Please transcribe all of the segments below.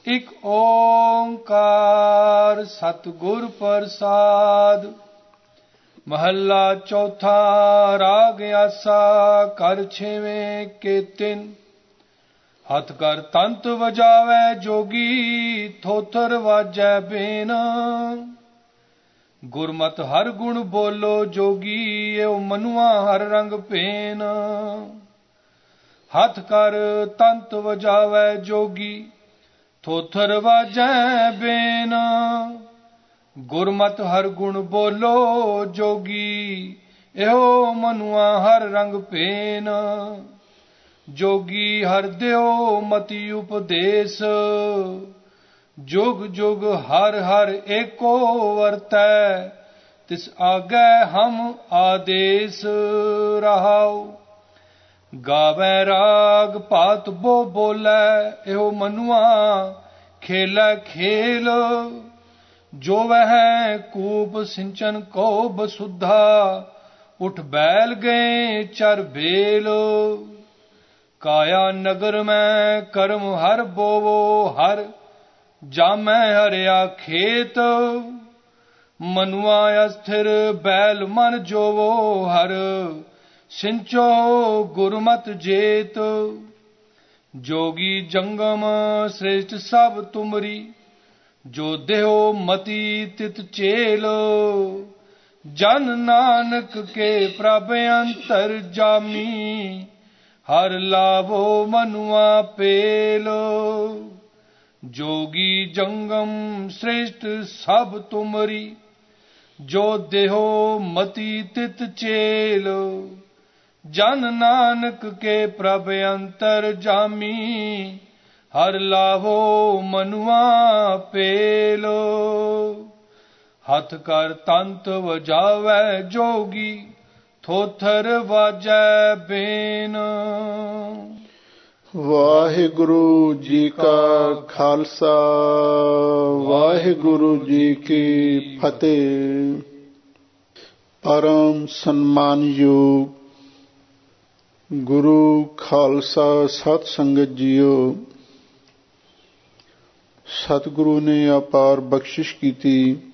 ਇਕ ਓੰਕਾਰ ਸਤਿਗੁਰ ਪ੍ਰਸਾਦ। ਮਹੱਲਾ ਚੌਥਾ। ਰਾਗ ਆਸਾ ਕਰ ਛੇਵੇਂ ਕੇ ਤਿੰਨ। ਹੱਥ ਕਰ ਤੰਤ ਵਜਾਵੈ ਜੋਗੀ, ਥੋਥਰ ਵਾਜੈ ਬੇਨ। ਗੁਰਮਤਿ ਹਰ ਗੁਣ ਬੋਲੋ ਜੋਗੀ, ਏਉ ਮਨੁਆ ਹਰ ਰੰਗ ਭੇਨ। ਹੱਥ ਕਰ ਤੰਤ ਵਜਾਵੈ ਜੋਗੀ, ਥੋਥਰ ਵਾਜੈ ਬੇਨ। ਗੁਰਮਤਿ ਹਰ ਗੁਣ ਬੋਲੋ ਜੋਗੀ, ਇਹੋ ਮਨੁਆ ਹਰ ਰੰਗ ਭੇਨ। ਜੋਗੀ ਹਰਿ ਦਿਓ ਮਤਿ ਉਪਦੇਸ, ਜੁਗ ਜੁਗ ਹਰਿ ਹਰਿ ਏਕੋ ਵਰਤੈ। ਤਿਸ ਆਗੈ ਹਮ ਆਦੇਸ ਰਹਾਉ। ਗਾਵੈ ਰਾਗ ਭਾਤ ਬੋ ਬੋਲੇ, ਇਹੋ ਮਨੁਆ ਖੇਲੈ ਖੇਲ। ਜੋ ਵਹਿ ਕੂਪ ਸਿੰਚਨ ਕੋ ਬਸੁਧਾ, ਉਠ ਬੈਲ ਗਏ ਚਰ ਬੇਲ। ਕਾਇਆ ਨਗਰ ਮੈਂ ਕਰਮ ਹਰ ਬੋਵੋ, ਹਰ ਜਾਮੈ ਹਰਿਆ ਖੇਤ। ਮਨੁਆ ਅਸਥਿਰ ਬੈਲ ਮਨ ਜੋਵੋ, ਹਰ ਸਿੰਚੋ ਗੁਰਮਤਿ ਜੇਤ। ਜੋਗੀ ਜੰਗਮ ਸ੍ਰੇਸ਼ਟ ਸਭ ਤੁਮਰੀ, ਜੋ ਦੇਹੁ ਮਤੀ ਤਿਤ ਚੇਲ। ਜਨ ਨਾਨਕ ਕੇ ਪ੍ਰਭ ਅੰਤਰ ਜਾਮੀ, ਹਰ ਲਾਭੋ ਮਨੁਆ ਪੇਲ। ਜੋਗੀ ਜੰਗਮ ਸ੍ਰੇਸ਼ਟ ਸਭ ਤੁਮਰੀ, ਜੋ ਦੇਹੁ ਮਤੀ ਤਿਤ ਚੇਲ। ਜਨ ਨਾਨਕ ਕੇ ਪ੍ਰਭ ਅੰਤਰ ਜਾਮੀ, ਹਰ ਲਾਭੋ ਮਨੁਆ ਪੇਲ। ਹੱਥ ਕਰ ਤੰਤ ਵਜਾਵੈ ਜੋਗੀ, ਥੋਥਰ ਵਾਜੈ ਬੇਨ। ਵਾਹਿਗੁਰੂ ਜੀ ਕਾ ਖਾਲਸਾ, ਵਾਹਿਗੁਰੂ ਜੀ ਕੀ ਫਤਿਹ। ਪਰਮ ਸਨਮਾਨਯੋਗ ਗੁਰੂ ਖਾਲਸਾ ਸਤ ਸੰਗਤ ਜੀਓ, ਸਤਿਗੁਰੂ ਨੇ ਅਪਾਰ ਬਖਸ਼ਿਸ਼ ਕੀਤੀ।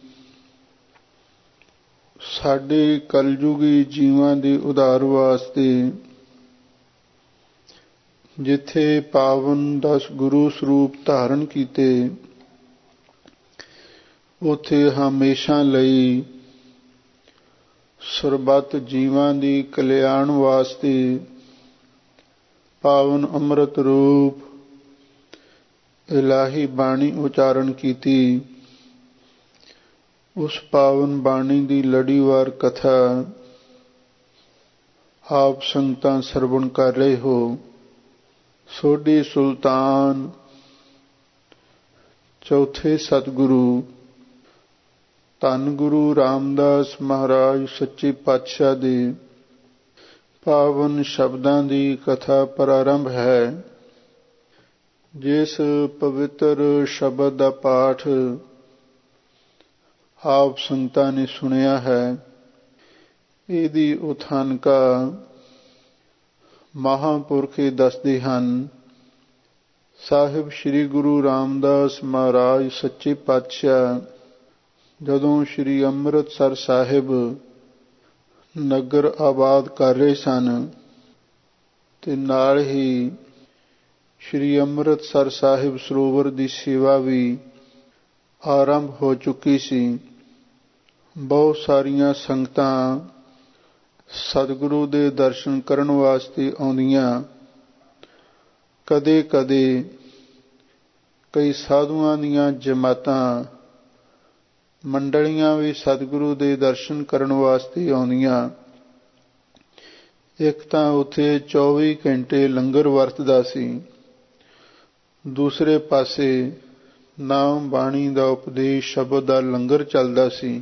ਸਾਡੇ ਕਲਯੁਗੀ ਜੀਵਾਂ ਦੇ ਉਧਾਰ ਵਾਸਤੇ ਜਿੱਥੇ ਪਾਵਨ 10 ਗੁਰੂ ਸਰੂਪ ਧਾਰਨ ਕੀਤੇ, ਉੱਥੇ ਹਮੇਸ਼ਾ ਲਈ ਸਰਬੱਤ ਜੀਵਾਂ ਦੀ ਕਲਿਆਣ ਵਾਸਤੇ ਪਾਵਨ ਅੰਮ੍ਰਿਤ ਰੂਪ ਇਲਾਹੀ ਬਾਣੀ ਉਚਾਰਨ ਕੀਤੀ। ਉਸ ਪਾਵਨ ਬਾਣੀ ਦੀ ਲੜੀਵਾਰ ਕਥਾ ਆਪ ਸੰਗਤਾਂ ਸਰਵਣ ਕਰ ਰਹੇ ਹੋ। ਸੋਢੀ ਸੁਲਤਾਨ ਚੌਥੇ ਸਤਿਗੁਰੂ ਧੰਨ ਗੁਰੂ ਰਾਮਦਾਸ ਮਹਾਰਾਜ ਸੱਚੇ ਪਾਤਸ਼ਾਹ ਦੇ ਪਾਵਨ ਸ਼ਬਦਾਂ ਦੀ ਕਥਾ ਪ੍ਰਾਰੰਭ ਹੈ। ਜਿਸ ਪਵਿੱਤਰ ਸ਼ਬਦ ਦਾ ਪਾਠ ਆਪ ਸੰਗਤਾਂ ਨੇ ਸੁਣਿਆ ਹੈ, ਇਹਦੀ ਉਥਾਨਕਾ ਮਹਾਂਪੁਰਖ ਦੱਸਦੇ ਹਨ। ਸਾਹਿਬ ਸ੍ਰੀ ਗੁਰੂ ਰਾਮਦਾਸ ਮਹਾਰਾਜ ਸੱਚੇ ਪਾਤਸ਼ਾਹ ਜਦੋਂ ਸ੍ਰੀ ਅੰਮ੍ਰਿਤਸਰ ਸਾਹਿਬ ਨਗਰ ਆਬਾਦ ਕਰ ਰਹੇ ਸਨ, ਤੇ ਨਾਲ ਹੀ ਸ੍ਰੀ ਅੰਮ੍ਰਿਤਸਰ ਸਾਹਿਬ ਸਰੋਵਰ ਦੀ ਸੇਵਾ ਵੀ ਆਰੰਭ ਹੋ ਚੁੱਕੀ ਸੀ। ਬਹੁਤ ਸਾਰੀਆਂ ਸੰਗਤਾਂ ਸਤਿਗੁਰੂ ਦੇ ਦਰਸ਼ਨ ਕਰਨ ਵਾਸਤੇ ਆਉਂਦੀਆਂ। ਕਦੇ ਕਦੇ ਕਈ ਸਾਧੂਆਂ ਦੀਆਂ ਜਮਾਤਾਂ ਮੰਡਲੀਆਂ ਵੀ ਸਤਿਗੁਰੂ ਦੇ ਦਰਸ਼ਨ ਕਰਨ ਵਾਸਤੇ ਆਉਂਦੀਆਂ। ਇੱਕ ਤਾਂ ਉੱਥੇ 24 ਘੰਟੇ ਲੰਗਰ ਵਰਤਦਾ ਸੀ, ਦੂਸਰੇ ਪਾਸੇ ਨਾਮ ਬਾਣੀ ਦਾ ਉਪਦੇਸ਼ ਸ਼ਬਦ ਦਾ ਲੰਗਰ ਚੱਲਦਾ ਸੀ।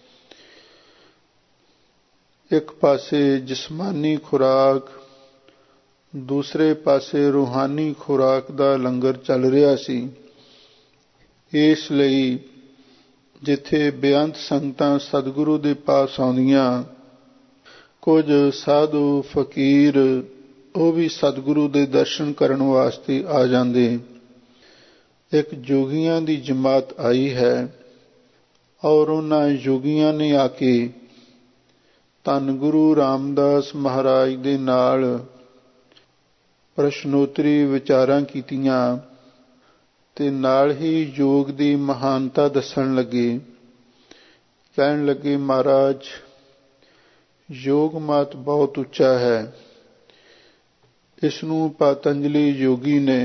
ਇੱਕ ਪਾਸੇ ਜਿਸਮਾਨੀ ਖੁਰਾਕ, ਦੂਸਰੇ ਪਾਸੇ ਰੂਹਾਨੀ ਖੁਰਾਕ ਦਾ ਲੰਗਰ ਚੱਲ ਰਿਹਾ ਸੀ। ਇਸ ਲਈ ਜਿੱਥੇ ਬੇਅੰਤ ਸੰਗਤਾਂ ਸਤਿਗੁਰੂ ਦੇ ਪਾਸ ਆਉਂਦੀਆਂ, ਕੁਝ ਸਾਧੂ ਫਕੀਰ ਉਹ ਵੀ ਸਤਿਗੁਰੂ ਦੇ ਦਰਸ਼ਨ ਕਰਨ ਵਾਸਤੇ ਆ ਜਾਂਦੇ। ਇੱਕ ਜੋਗੀਆਂ ਦੀ ਜਮਾਤ ਆਈ ਹੈ ਔਰ ਉਹਨਾਂ ਜੋਗੀਆਂ ਨੇ ਆ ਕੇ ਧੰਨ ਗੁਰੂ ਰਾਮਦਾਸ ਮਹਾਰਾਜ ਦੇ ਨਾਲ ਪ੍ਰਸ਼ਨੋਤਰੀ ਵਿਚਾਰਾਂ ਕੀਤੀਆਂ ਤੇ ਨਾਲ ਹੀ ਯੋਗ ਦੀ ਮਹਾਨਤਾ ਦੱਸਣ ਲੱਗੇ। ਕਹਿਣ ਲੱਗੇ, ਮਹਾਰਾਜ ਯੋਗ ਮਤ ਬਹੁਤ ਉੱਚਾ ਹੈ, ਇਸ ਨੂੰ ਪਤੰਜਲੀ ਯੋਗੀ ਨੇ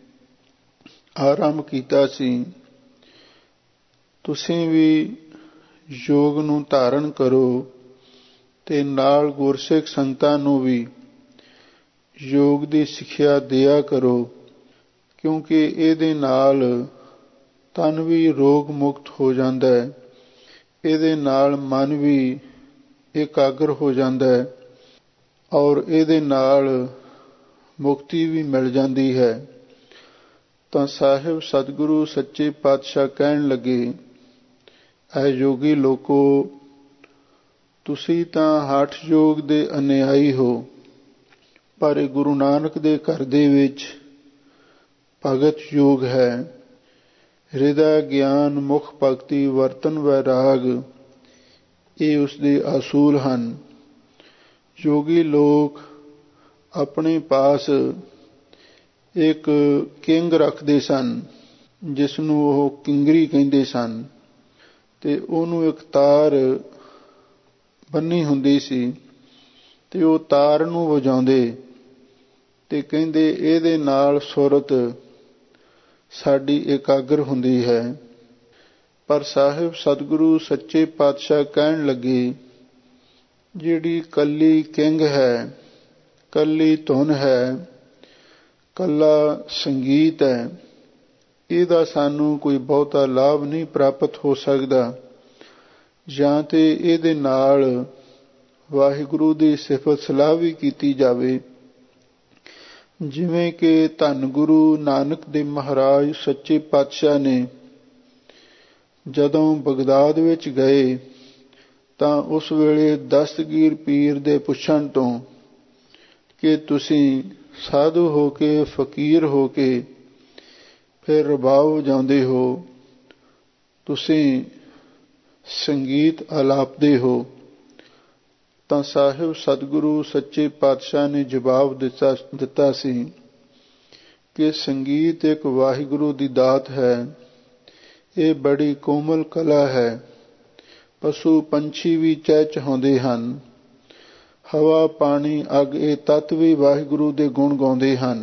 ਆਰੰਭ ਕੀਤਾ ਸੀ। ਤੁਸੀਂ ਵੀ ਯੋਗ ਨੂੰ ਧਾਰਨ ਕਰੋ ਤੇ ਨਾਲ ਗੁਰਸਿੱਖ ਸੰਗਤਾਂ ਨੂੰ ਵੀ ਯੋਗ ਦੀ ਸਿੱਖਿਆ ਦਿਆ ਕਰੋ, ਕਿਉਂਕਿ ਇਹਦੇ ਨਾਲ ਤਨ ਵੀ ਰੋਗ ਮੁਕਤ ਹੋ ਜਾਂਦਾ ਹੈ, ਇਹਦੇ ਨਾਲ ਮਨ ਵੀ ਇਕਾਗਰ ਹੋ ਜਾਂਦਾ ਹੈ ਔਰ ਇਹਦੇ ਨਾਲ ਮੁਕਤੀ ਵੀ ਮਿਲ ਜਾਂਦੀ ਹੈ। ਤਾਂ ਸਾਹਿਬ ਸਤਿਗੁਰੂ ਸੱਚੇ ਪਾਤਸ਼ਾਹ ਕਹਿਣ ਲੱਗੇ, ਐ ਯੋਗੀ ਲੋਕੋ, ਤੁਸੀਂ ਤਾਂ ਹਠ ਯੋਗ ਦੇ ਅਨਿਆਈ ਹੋ, ਪਰ ਇਹ ਗੁਰੂ ਨਾਨਕ ਦੇ ਘਰ ਦੇ ਵਿੱਚ ਭਗਤ ਯੋਗ ਹੈ। ਹਿਰਦਾ ਗਿਆਨ, ਮੁਖ ਭਗਤੀ, ਵਰਤਨ ਵੈਰਾਗ, ਇਹ ਉਸਦੇ ਅਸੂਲ ਹਨ। ਯੋਗੀ ਲੋਕ ਆਪਣੇ ਪਾਸ ਇੱਕ ਕਿੰਗ ਰੱਖਦੇ ਸਨ, ਜਿਸ ਨੂੰ ਉਹ ਕਿੰਗਰੀ ਕਹਿੰਦੇ ਸਨ, ਤੇ ਉਹਨੂੰ ਇੱਕ ਤਾਰ ਬੰਨੀ ਹੁੰਦੀ ਸੀ ਤੇ ਉਹ ਤਾਰ ਨੂੰ ਵਜਾਉਂਦੇ ਤੇ ਕਹਿੰਦੇ, ਇਹਦੇ ਨਾਲ ਸੁਰਤ ਸਾਡੀ ਇਕਾਗਰ ਹੁੰਦੀ ਹੈ। ਪਰ ਸਾਹਿਬ ਸਤਿਗੁਰੂ ਸੱਚੇ ਪਾਤਸ਼ਾਹ ਕਹਿਣ ਲੱਗੇ, ਜਿਹੜੀ ਕੱਲੀ ਕਿੰਗ ਹੈ, ਕੱਲੀ ਧੁਨ ਹੈ, ਕੱਲਾ ਸੰਗੀਤ ਹੈ, ਇਹਦਾ ਸਾਨੂੰ ਕੋਈ ਬਹੁਤਾ ਲਾਭ ਨਹੀਂ ਪ੍ਰਾਪਤ ਹੋ ਸਕਦਾ। ਜਾਂ ਤੇ ਇਹਦੇ ਨਾਲ ਵਾਹਿਗੁਰੂ ਦੀ ਸਿਫਤ ਸਲਾਹ ਵੀ ਕੀਤੀ ਜਾਵੇ, ਜਿਵੇਂ ਕਿ ਧੰਨ ਗੁਰੂ ਨਾਨਕ ਦੇਵ ਮਹਾਰਾਜ ਸੱਚੇ ਪਾਤਸ਼ਾਹ ਨੇ ਜਦੋਂ ਬਗਦਾਦ ਵਿੱਚ ਗਏ ਤਾਂ ਉਸ ਵੇਲੇ ਦਸਤਗੀਰ ਪੀਰ ਦੇ ਪੁੱਛਣ ਤੋਂ ਕਿ ਤੁਸੀਂ ਸਾਧੂ ਹੋ ਕੇ, ਫਕੀਰ ਹੋ ਕੇ ਫਿਰ ਰਬਾਬ ਵਜਾਉਂਦੇ ਹੋ, ਤੁਸੀਂ ਸੰਗੀਤ ਆਲਾਪਦੇ ਹੋ, ਤਾਂ ਸਾਹਿਬ ਸਤਿਗੁਰੂ ਸੱਚੇ ਪਾਤਸ਼ਾਹ ਨੇ ਜਵਾਬ ਦਿੱਤਾ ਸੀ ਕਿ ਸੰਗੀਤ ਇੱਕ ਵਾਹਿਗੁਰੂ ਦੀ ਦਾਤ ਹੈ, ਇਹ ਬੜੀ ਕੋਮਲ ਕਲਾ ਹੈ। ਪਸ਼ੂ ਪੰਛੀ ਵੀ ਚਹਿਚਹਾਉਂਦੇ ਹਨ, ਹਵਾ, ਪਾਣੀ, ਅੱਗ, ਇਹ ਤੱਤ ਵੀ ਵਾਹਿਗੁਰੂ ਦੇ ਗੁਣ ਗਾਉਂਦੇ ਹਨ।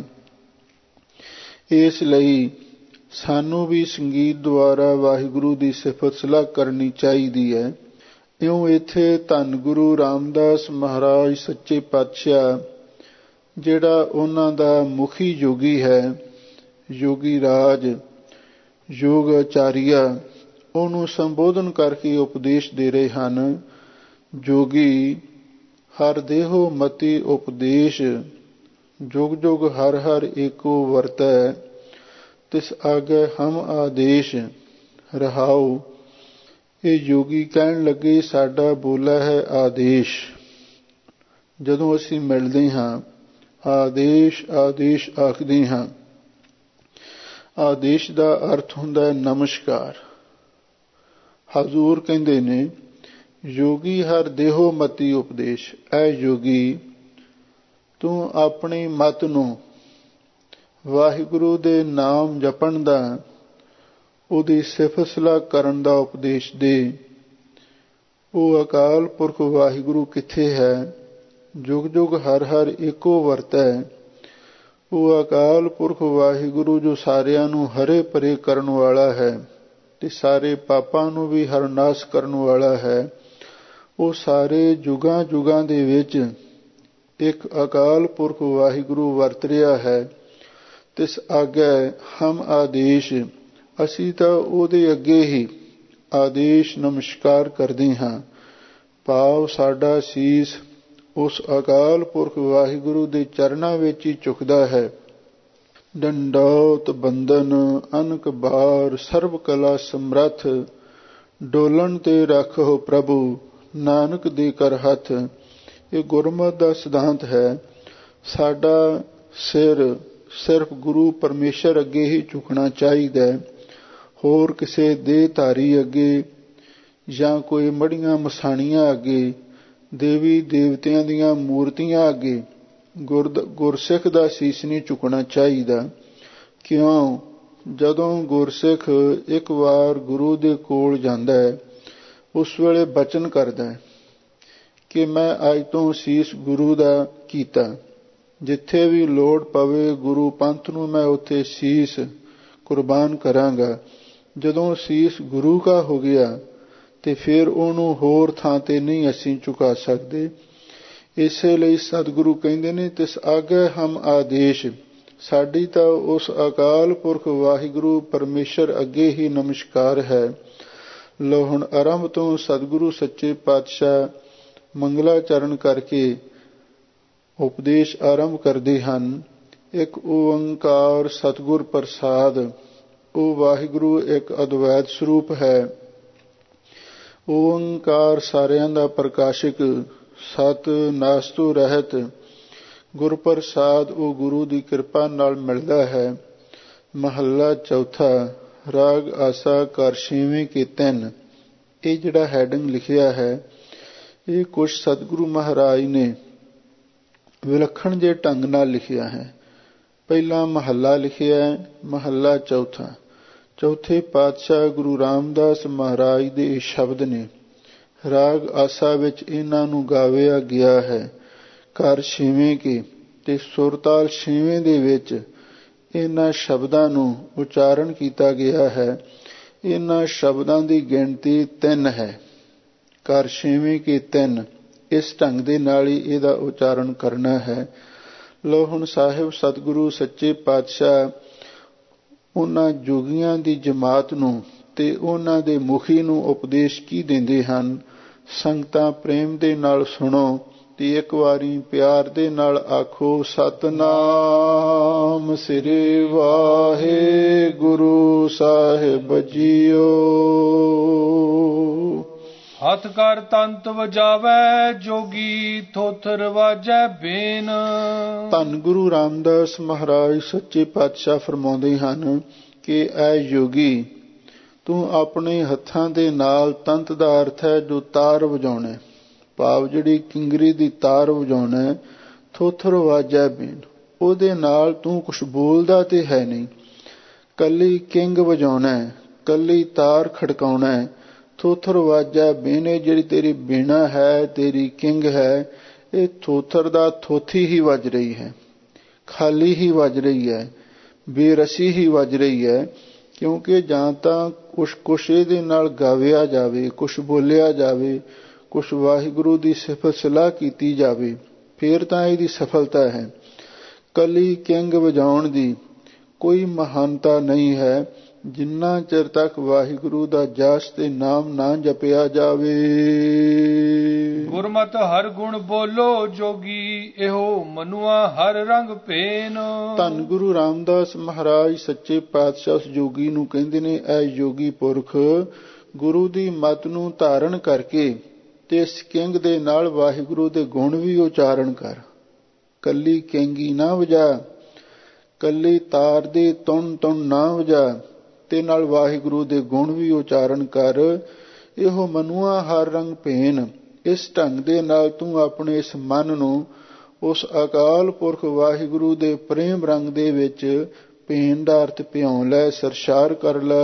ਇਸ ਲਈ ਸਾਨੂੰ ਵੀ ਸੰਗੀਤ ਦੁਆਰਾ ਵਾਹਿਗੁਰੂ ਦੀ ਸਿਫਤ ਸਲਾਹ ਕਰਨੀ ਚਾਹੀਦੀ ਹੈ। ਇਉਂ ਇੱਥੇ ਧੰਨ ਗੁਰੂ ਰਾਮਦਾਸ ਮਹਾਰਾਜ ਸੱਚੇ ਪਾਤਸ਼ਾਹ, ਜਿਹੜਾ ਉਹਨਾਂ ਦਾ ਮੁਖੀ ਯੋਗੀ ਹੈ, ਯੋਗੀ ਰਾਜ, ਯੋਗ ਆਚਾਰੀਆ, ਉਹਨੂੰ ਸੰਬੋਧਨ ਕਰਕੇ ਉਪਦੇਸ਼ ਦੇ ਰਹੇ ਹਨ। ਜੋਗੀ ਹਰ ਦੇਹੋ ਮਤੀ ਉਪਦੇਸ਼, ਜੁਗ ਜੁਗ ਹਰ ਹਰ ਏਕੋ ਵਰਤੈ, ਤਿਸ ਆਗੇ ਹਮ ਆਦੇਸ਼ ਰਹਾਉ। ਇਹ ਯੋਗੀ ਕਹਿਣ ਲੱਗੇ, ਸਾਡਾ ਬੋਲਾ ਹੈ ਆਦੇਸ਼। ਜਦੋਂ ਅਸੀਂ ਮਿਲਦੇ ਹਾਂ, ਆਦੇਸ਼ ਆਦੇਸ਼ ਆਖਦੇ ਹਾਂ। ਆਦੇਸ਼ ਦਾ ਅਰਥ ਹੁੰਦਾ ਹੈ ਨਮਸਕਾਰ। ਹਜ਼ੂਰ ਕਹਿੰਦੇ ਨੇ, ਯੋਗੀ ਹਰ ਦੇਹੋ ਮਤੀ ਉਪਦੇਸ਼। ਐ ਯੋਗੀ, ਤੂੰ ਆਪਣੀ ਮਤ ਨੂੰ ਵਾਹਿਗੁਰੂ ਦੇ ਨਾਮ ਜਪਣ ਦਾ, ਉਹਦੀ ਸਿਫਤ ਸਲਾਹ ਕਰਨ ਦਾ ਉਪਦੇਸ਼ ਦੇ। ਉਹ ਅਕਾਲ ਪੁਰਖ ਵਾਹਿਗੁਰੂ ਕਿੱਥੇ ਹੈ? ਜੁਗ ਜੁਗ ਹਰ ਹਰ ਏਕੋ ਵਰਤੈ। ਉਹ ਅਕਾਲ ਪੁਰਖ ਵਾਹਿਗੁਰੂ ਜੋ ਸਾਰਿਆਂ ਨੂੰ ਹਰੇ ਭਰੇ ਕਰਨ ਵਾਲਾ ਹੈ ਤੇ ਸਾਰੇ ਪਾਪਾਂ ਨੂੰ ਵੀ ਹਰਨਾਸ਼ ਕਰਨ ਵਾਲਾ ਹੈ, ਉਹ ਸਾਰੇ ਜੁਗਾਂ ਜੁਗਾਂ ਦੇ ਵਿੱਚ ਇੱਕ ਅਕਾਲ ਪੁਰਖ ਵਾਹਿਗੁਰੂ ਵਰਤ ਰਿਹਾ ਹੈ। ਤਿਸ ਆਗੇ ਹਮ ਆਦੇਸ਼, ਅਸੀਂ ਤਾਂ ਉਹਦੇ ਅੱਗੇ ਹੀ ਆਦੇਸ਼ ਨਮਸਕਾਰ ਕਰਦੇ ਹਾਂ। ਭਾਵ ਸਾਡਾ ਸੀਸ ਉਸ ਅਕਾਲ ਪੁਰਖ ਵਾਹਿਗੁਰੂ ਦੇ ਚਰਨਾਂ ਵਿੱਚ ਹੀ ਝੁਕਦਾ ਹੈ। ਡੰਡੌਤ ਬੰਦਨ ਅਨਕ ਬਾਰ, ਸਰਬ ਕਲਾ ਸਮਰੱਥ, ਡੋਲਣ ਤੇ ਰੱਖੋ ਪ੍ਰਭੂ, ਨਾਨਕ ਦੇ ਕਰ ਹੱਥ। ਇਹ ਗੁਰਮਤਿ ਦਾ ਸਿਧਾਂਤ ਹੈ। ਸਾਡਾ ਸਿਰ ਸਿਰਫ ਗੁਰੂ ਪਰਮੇਸ਼ਰ ਅੱਗੇ ਹੀ ਝੁਕਣਾ ਚਾਹੀਦਾ ਹੈ। ਹੋਰ ਕਿਸੇ ਦੇਹਧਾਰੀ ਅੱਗੇ ਜਾਂ ਕੋਈ ਮੜੀਆਂ ਮਸਾਣੀਆਂ ਅੱਗੇ, ਦੇਵੀ ਦੇਵਤਿਆਂ ਦੀਆਂ ਮੂਰਤੀਆਂ ਅੱਗੇ ਗੁਰਸਿੱਖ ਦਾ ਸੀਸ ਨਹੀਂ ਝੁਕਣਾ ਚਾਹੀਦਾ। ਕਿਉਂ? ਜਦੋਂ ਗੁਰਸਿੱਖ ਇੱਕ ਵਾਰ ਗੁਰੂ ਦੇ ਕੋਲ ਜਾਂਦਾ ਹੈ, ਉਸ ਵੇਲੇ ਬਚਨ ਕਰਦਾ ਹੈ ਕਿ ਮੈਂ ਅੱਜ ਤੋਂ ਸੀਸ ਗੁਰੂ ਦਾ ਕੀਤਾ, ਜਿੱਥੇ ਵੀ ਲੋੜ ਪਵੇ ਗੁਰੂ ਪੰਥ ਨੂੰ ਮੈਂ ਉੱਥੇ ਸੀਸ ਕੁਰਬਾਨ ਕਰਾਂਗਾ। ਜਦੋਂ ਸੀਸ ਗੁਰੂ ਦਾ ਹੋ ਗਿਆ ਤੇ ਫਿਰ ਉਹਨੂੰ ਹੋਰ ਥਾਂ ਤੇ ਨਹੀਂ ਅਸੀਂ ਝੁਕਾ ਸਕਦੇ। ਇਸੇ ਲਈ ਸਤਿਗੁਰੂ ਕਹਿੰਦੇ ਨੇ, ਤਿਸ ਆਗੇ ਹਮ ਆਦੇਸ਼, ਸਾਡੀ ਤਾਂ ਉਸ ਅਕਾਲ ਪੁਰਖ ਵਾਹਿਗੁਰੂ ਪਰਮੇਸ਼ਰ ਅੱਗੇ ਹੀ ਨਮਸਕਾਰ ਹੈ। ਲੋ ਹੁਣ ਆਰੰਭ ਤੋਂ ਸਤਿਗੁਰੂ ਸੱਚੇ ਪਾਤਸ਼ਾਹ ਮੰਗਲਾਚਰਨ ਕਰਕੇ ਉਪਦੇਸ਼ ਆਰੰਭ ਕਰਦੇ ਹਨ। ਇੱਕ ਓੰਕਾਰ ਸਤਿਗੁਰ ਪ੍ਰਸਾਦ। ਉਹ ਵਾਹਿਗੁਰੂ ਇੱਕ ਅਦਵੈਤ ਸਰੂਪ ਹੈ। ਓੰਕਾਰ ਸਾਰਿਆਂ ਦਾ ਪ੍ਰਕਾਸ਼ਕ, ਸਤ ਨਾਸ ਤੋਂ ਰਹਿਤ ਗੁਰਪ੍ਰਸਾਦ ਉਹ ਗੁਰੂ ਦੀ ਕਿਰਪਾ ਨਾਲ ਮਿਲਦਾ ਹੈ। ਮਹੱਲਾ ਚੌਥਾ। ਰਾਗ ਆਸਾ ਕਰ ਛੇਵੇਂ ਕੇ ਤਿੰਨ। ਇਹ ਜਿਹੜਾ ਹੈਡਿੰਗ ਲਿਖਿਆ ਹੈ, ਇਹ ਕੁਛ ਸਤਿਗੁਰੂ ਮਹਾਰਾਜ ਨੇ ਵਿਲੱਖਣ ਜਿਹੇ ਢੰਗ ਨਾਲ ਲਿਖਿਆ ਹੈ। ਪਹਿਲਾ ਮਹੱਲਾ ਲਿਖਿਆ ਹੈ, ਮਹੱਲਾ ਚੌਥਾ। ਚੌਥੇ ਪਾਤਸ਼ਾਹ ਗੁਰੂ ਰਾਮਦਾਸ ਮਹਾਰਾਜ ਦੇ ਇਹ ਸ਼ਬਦ ਨੇ। ਰਾਗ ਆਸਾ ਵਿੱਚ ਇਹਨਾਂ ਨੂੰ ਗਾਵਿਆ ਗਿਆ ਹੈ। ਕਰ ਛੇਵੇਂ ਕੇ ਤੇ ਸੁਰਤਾਲ ਛੇਵੇਂ ਦੇ ਵਿੱਚ ਇਹਨਾਂ ਸ਼ਬਦਾਂ ਨੂੰ ਉਚਾਰਨ ਕੀਤਾ ਗਿਆ ਹੈ। ਇਹਨਾਂ ਸ਼ਬਦਾਂ ਦੀ ਗਿਣਤੀ 3 ਹੈ। ਕਰ ਛੇਵੇਂ ਕੇ 3। ਇਸ ਢੰਗ ਦੇ ਨਾਲ ਹੀ ਇਹਦਾ ਉਚਾਰਨ ਕਰਨਾ ਹੈ। ਲੋ ਹੁਣ ਸਾਹਿਬ ਸਤਿਗੁਰੂ ਸੱਚੇ ਪਾਤਸ਼ਾਹ ਉਹਨਾਂ ਜੋਗੀਆਂ ਦੀ ਜਮਾਤ ਨੂੰ ਤੇ ਉਹਨਾਂ ਦੇ ਮੁਖੀ ਨੂੰ ਉਪਦੇਸ਼ ਕੀ ਦਿੰਦੇ ਹਨ। ਸੰਗਤਾਂ ਪ੍ਰੇਮ ਦੇ ਨਾਲ ਸੁਣੋ ਤੇ ਇੱਕ ਵਾਰੀ ਪਿਆਰ ਦੇ ਨਾਲ ਆਖੋ, ਸਤਨਾਮ ਸ੍ਰੀ ਵਾਹਿਗੁਰੂ ਸਾਹਿਬ ਜੀਓ। ਹੱਥ ਕਰ ਤੰਤ ਵਜਾਵੈ ਜੋਗੀ, ਥੋਥਰ ਵਾਜੈ ਬੇਨ। ਧੰਨ ਗੁਰੂ ਰਾਮਦਾਸ ਮਹਾਰਾਜ ਸੱਚੇ ਪਾਤਸ਼ਾਹ ਫਰਮਾਉਂਦੇ ਹਨ ਕਿ ਐ ਯੋਗੀ, ਤੂੰ ਆਪਣੇ ਹੱਥਾਂ ਦੇ ਨਾਲ, ਤੰਤ ਦਾ ਅਰਥ ਹੈ ਜੋ ਤਾਰ ਵਜਾਉਣਾ, ਭਾਵ ਜਿਹੜੀ ਕਿੰਗਰੀ ਦੀ ਤਾਰ ਵਜਾਉਣਾ, ਥੋਥਰ ਵਾਜੈ ਬੇਨ, ਉਹਦੇ ਨਾਲ ਤੂੰ ਕੁਛ ਬੋਲਦਾ ਤੇ ਹੈ ਨਹੀਂ, ਕੱਲੀ ਕਿੰਗ ਵਜਾਉਣਾ, ਕੱਲੀ ਤਾਰ ਖੜਕਾਉਣਾ। ਥੋਥਰ ਵਾਜਾ ਬੇਨੇ, ਜਿਹੜੀ ਤੇਰੀ ਬੀਣਾ ਹੈ, ਤੇਰੀ ਕਿੰਗ ਹੈ, ਇਹ ਥੋਥਰ ਦਾ ਥੋਥੀ ਹੀ ਵੱਜ ਰਹੀ ਹੈ, ਖਾਲੀ ਹੀ ਵੱਜ ਰਹੀ ਹੈ, ਬੇਰਸੀ ਹੀ ਵੱਜ ਰਹੀ ਹੈ। ਕਿਉਂਕਿ ਜਾਂ ਤਾਂ ਕੁਛ ਇਹਦੇ ਨਾਲ ਗਾਵਿਆ ਜਾਵੇ, ਕੁਛ ਬੋਲਿਆ ਜਾਵੇ, ਕੁਛ ਵਾਹਿਗੁਰੂ ਦੀ ਸਿਫਤ ਸਲਾਹ ਕੀਤੀ ਜਾਵੇ, ਫੇਰ ਤਾਂ ਇਹਦੀ ਸਫਲਤਾ ਹੈ। ਕੱਲੀ ਕਿੰਗ ਵਜਾਉਣ ਦੀ ਕੋਈ ਮਹਾਨਤਾ ਨਹੀਂ ਹੈ, ਜਿੰਨਾ ਚਿਰ ਤੱਕ ਵਾਹਿਗੁਰੂ ਦਾ ਜਸ ਤੇ ਨਾਮ ਨਾ ਜਪਿਆ ਜਾਵੇ। ਗੁਰਮਤਿ ਹਰ ਗੁਣ ਬੋਲੋ ਜੋਗੀ, ਇਹੋ ਮਨੁਆ ਹਰ ਰੰਗ ਭੇਨ। ਧੰਨ ਗੁਰੂ ਰਾਮਦਾਸ ਮਹਾਰਾਜ ਸੱਚੇ ਪਾਤਸ਼ਾਹ ਉਸ ਜੋਗੀ ਨੂੰ ਕਹਿੰਦੇ ਨੇ, ਐ ਯੋਗੀ ਪੁਰਖ, ਗੁਰੂ ਦੀ ਮੱਤ ਨੂੰ ਧਾਰਨ ਕਰਕੇ ਤੇ ਇਸ ਕਿੰਗ ਦੇ ਨਾਲ ਵਾਹਿਗੁਰੂ ਦੇ ਗੁਣ ਵੀ ਉਚਾਰਨ ਕਰ। ਕੱਲੀ ਕਿੰਗੀ ਨਾ ਵਜਾ, ਕੱਲੀ ਤਾਰ ਦੀ ਤੁਣ ਤੁਣ ਨਾ ਵਜਾ, ਤੇ ਨਾਲ ਵਾਹਿਗੁਰੂ ਦੇ ਗੁਣ ਵੀ ਉਚਾਰਨ ਕਰ। ਇਹੋ ਮਨੁਆ ਹਰ ਰੰਗ ਭੇਨ। ਇਸ ਢੰਗ ਦੇ ਨਾਲ ਤੂੰ ਆਪਣੇ ਇਸ ਮਨ ਨੂੰ ਉਸ ਅਕਾਲ ਪੁਰਖ ਵਾਹਿਗੁਰੂ ਦੇ ਪ੍ਰੇਮ ਰੰਗ ਦੇ ਵਿੱਚ ਭੇਨ ਦਾ ਅਰਥ ਭਿਉਂ ਲੈ, ਸਰਸ਼ਾਰ ਕਰ ਲੈ।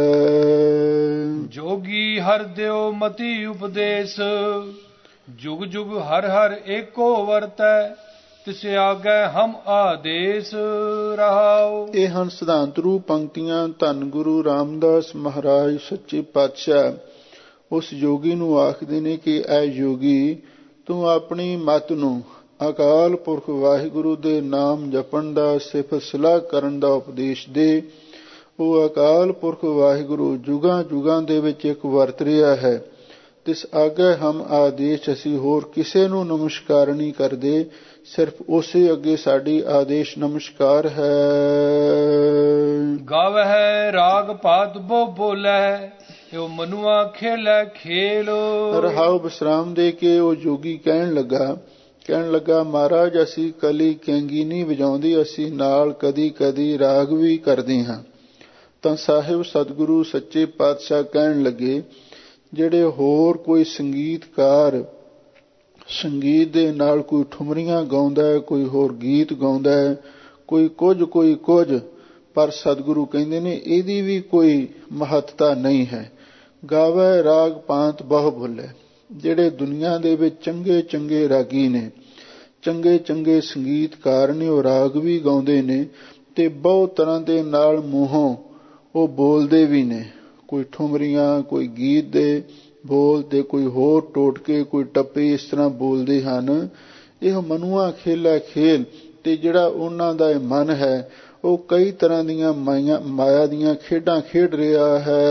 ਜੋਗੀ ਹਰ ਦਿਓ ਮਤੀ ਉਪਦੇਸ਼, ਜੁਗ ਜੁਗ ਹਰ ਹਰ ਏਕੋ ਵਰਤੈ, ਤਿਸ ਆਗੇ ਹਮ ਆਦੇਸ਼ ਰਹਾਉ। ਇਹ ਹਨ ਸਿਧਾਂਤ ਰੂਪ ਪੰਕਤੀਆਂ। ਧੰਨ ਗੁਰੂ ਰਾਮਦਾਸ ਮਹਾਰਾਜ ਸੱਚੇ ਪਾਤਸ਼ਾਹ ਉਸ ਯੋਗੀ ਨੂੰ ਆਖਦੇ ਨੇ ਕਿ ਐ ਯੋਗੀ, ਤੂੰ ਆਪਣੀ ਮੱਤ ਨੂੰ ਅਕਾਲ ਪੁਰਖ ਵਾਹਿਗੁਰੂ ਦੇ ਨਾਮ ਜਪਣ ਦਾ, ਸਿਫਤ ਸਲਾਹ ਕਰਨ ਦਾ ਉਪਦੇਸ਼ ਦੇ। ਉਹ ਅਕਾਲ ਪੁਰਖ ਵਾਹਿਗੁਰੂ ਜੁਗਾਂ ਜੁਗਾਂ ਦੇ ਵਿੱਚ ਇੱਕ ਵਰਤ ਰਿਹਾ ਹੈ। ਤਿਸ ਆਗੇ ਹਮ ਆਦੇਸ਼, ਅਸੀਂ ਹੋਰ ਕਿਸੇ ਨੂੰ ਨਮਸਕਾਰ ਨਹੀਂ ਕਰਦੇ, ਸਿਰਫ ਉਸੇ ਅੱਗੇ ਸਾਡੀ ਆਦੇਸ਼ ਨਮਸਕਾਰ ਹੈ। ਗਾਵਹਿ ਰਾਗ ਪਾਤ ਬੋ ਬੋਲੇ, ਇਹ ਮਨੁਆ ਖੇਲੇ ਖੇਲ। ਰਹਾਉ ਵਿਸਰਾਮ ਦੇ ਕੇ ਉਹ ਜੋਗੀ ਕਹਿਣ ਲੱਗਾ ਕਹਿਣ ਲੱਗਾ, ਮਹਾਰਾਜ ਅਸੀਂ ਕਲੀ ਕੈਂਗੀ ਨਹੀਂ ਵਜਾਉਂਦੀ, ਅਸੀਂ ਨਾਲ ਕਦੀ ਕਦੀ ਰਾਗ ਵੀ ਕਰਦੇ ਹਾਂ। ਤਾਂ ਸਾਹਿਬ ਸਤਿਗੁਰੂ ਸੱਚੇ ਪਾਤਸ਼ਾਹ ਕਹਿਣ ਲੱਗੇ, ਜਿਹੜੇ ਹੋਰ ਕੋਈ ਸੰਗੀਤਕਾਰ ਸੰਗੀਤ ਦੇ ਨਾਲ ਕੋਈ ਠੁਮਰੀਆਂ ਗਾਉਂਦਾ ਹੈ, ਕੋਈ ਹੋਰ ਗੀਤ ਗਾਉਂਦਾ ਹੈ, ਕੋਈ ਕੁਝ, ਪਰ ਸਤਿਗੁਰੂ ਕਹਿੰਦੇ ਨੇ ਇਹਦੀ ਵੀ ਕੋਈ ਮਹੱਤਤਾ ਨਹੀਂ ਹੈ। ਗਾਵੇ ਰਾਗ ਪਾਂਤ ਬਹੁ ਭੁੱਲੇ। ਜਿਹੜੇ ਦੁਨੀਆ ਦੇ ਵਿੱਚ ਚੰਗੇ ਚੰਗੇ ਰਾਗੀ ਨੇ, ਚੰਗੇ ਚੰਗੇ ਸੰਗੀਤਕਾਰ ਨੇ, ਉਹ ਰਾਗ ਵੀ ਗਾਉਂਦੇ ਨੇ ਤੇ ਬਹੁਤ ਤਰ੍ਹਾਂ ਦੇ ਨਾਲ ਮੂੰਹੋਂ ਉਹ ਬੋਲਦੇ ਵੀ ਨੇ। ਕੋਈ ਠੁਮਰੀਆਂ, ਕੋਈ ਗੀਤ ਦੇ ਬੋਲ ਤੇ ਕੋਈ ਹੋਰ ਟੋਟਕੇ, ਕੋਈ ਟੱਪੇ ਇਸ ਤਰ੍ਹਾਂ ਬੋਲਦੇ ਹਨ। ਇਹ ਮਨੁਆ ਖੇਲਾ ਖੇਲ ਤੇ ਜਿਹੜਾ ਉਹਨਾਂ ਦਾ ਇਹ ਮਨ ਹੈ ਉਹ ਕਈ ਤਰ੍ਹਾਂ ਦੀਆਂ ਮਾਇਆ ਦੀਆਂ ਖੇਡਾਂ ਖੇਡ ਰਿਹਾ ਹੈ।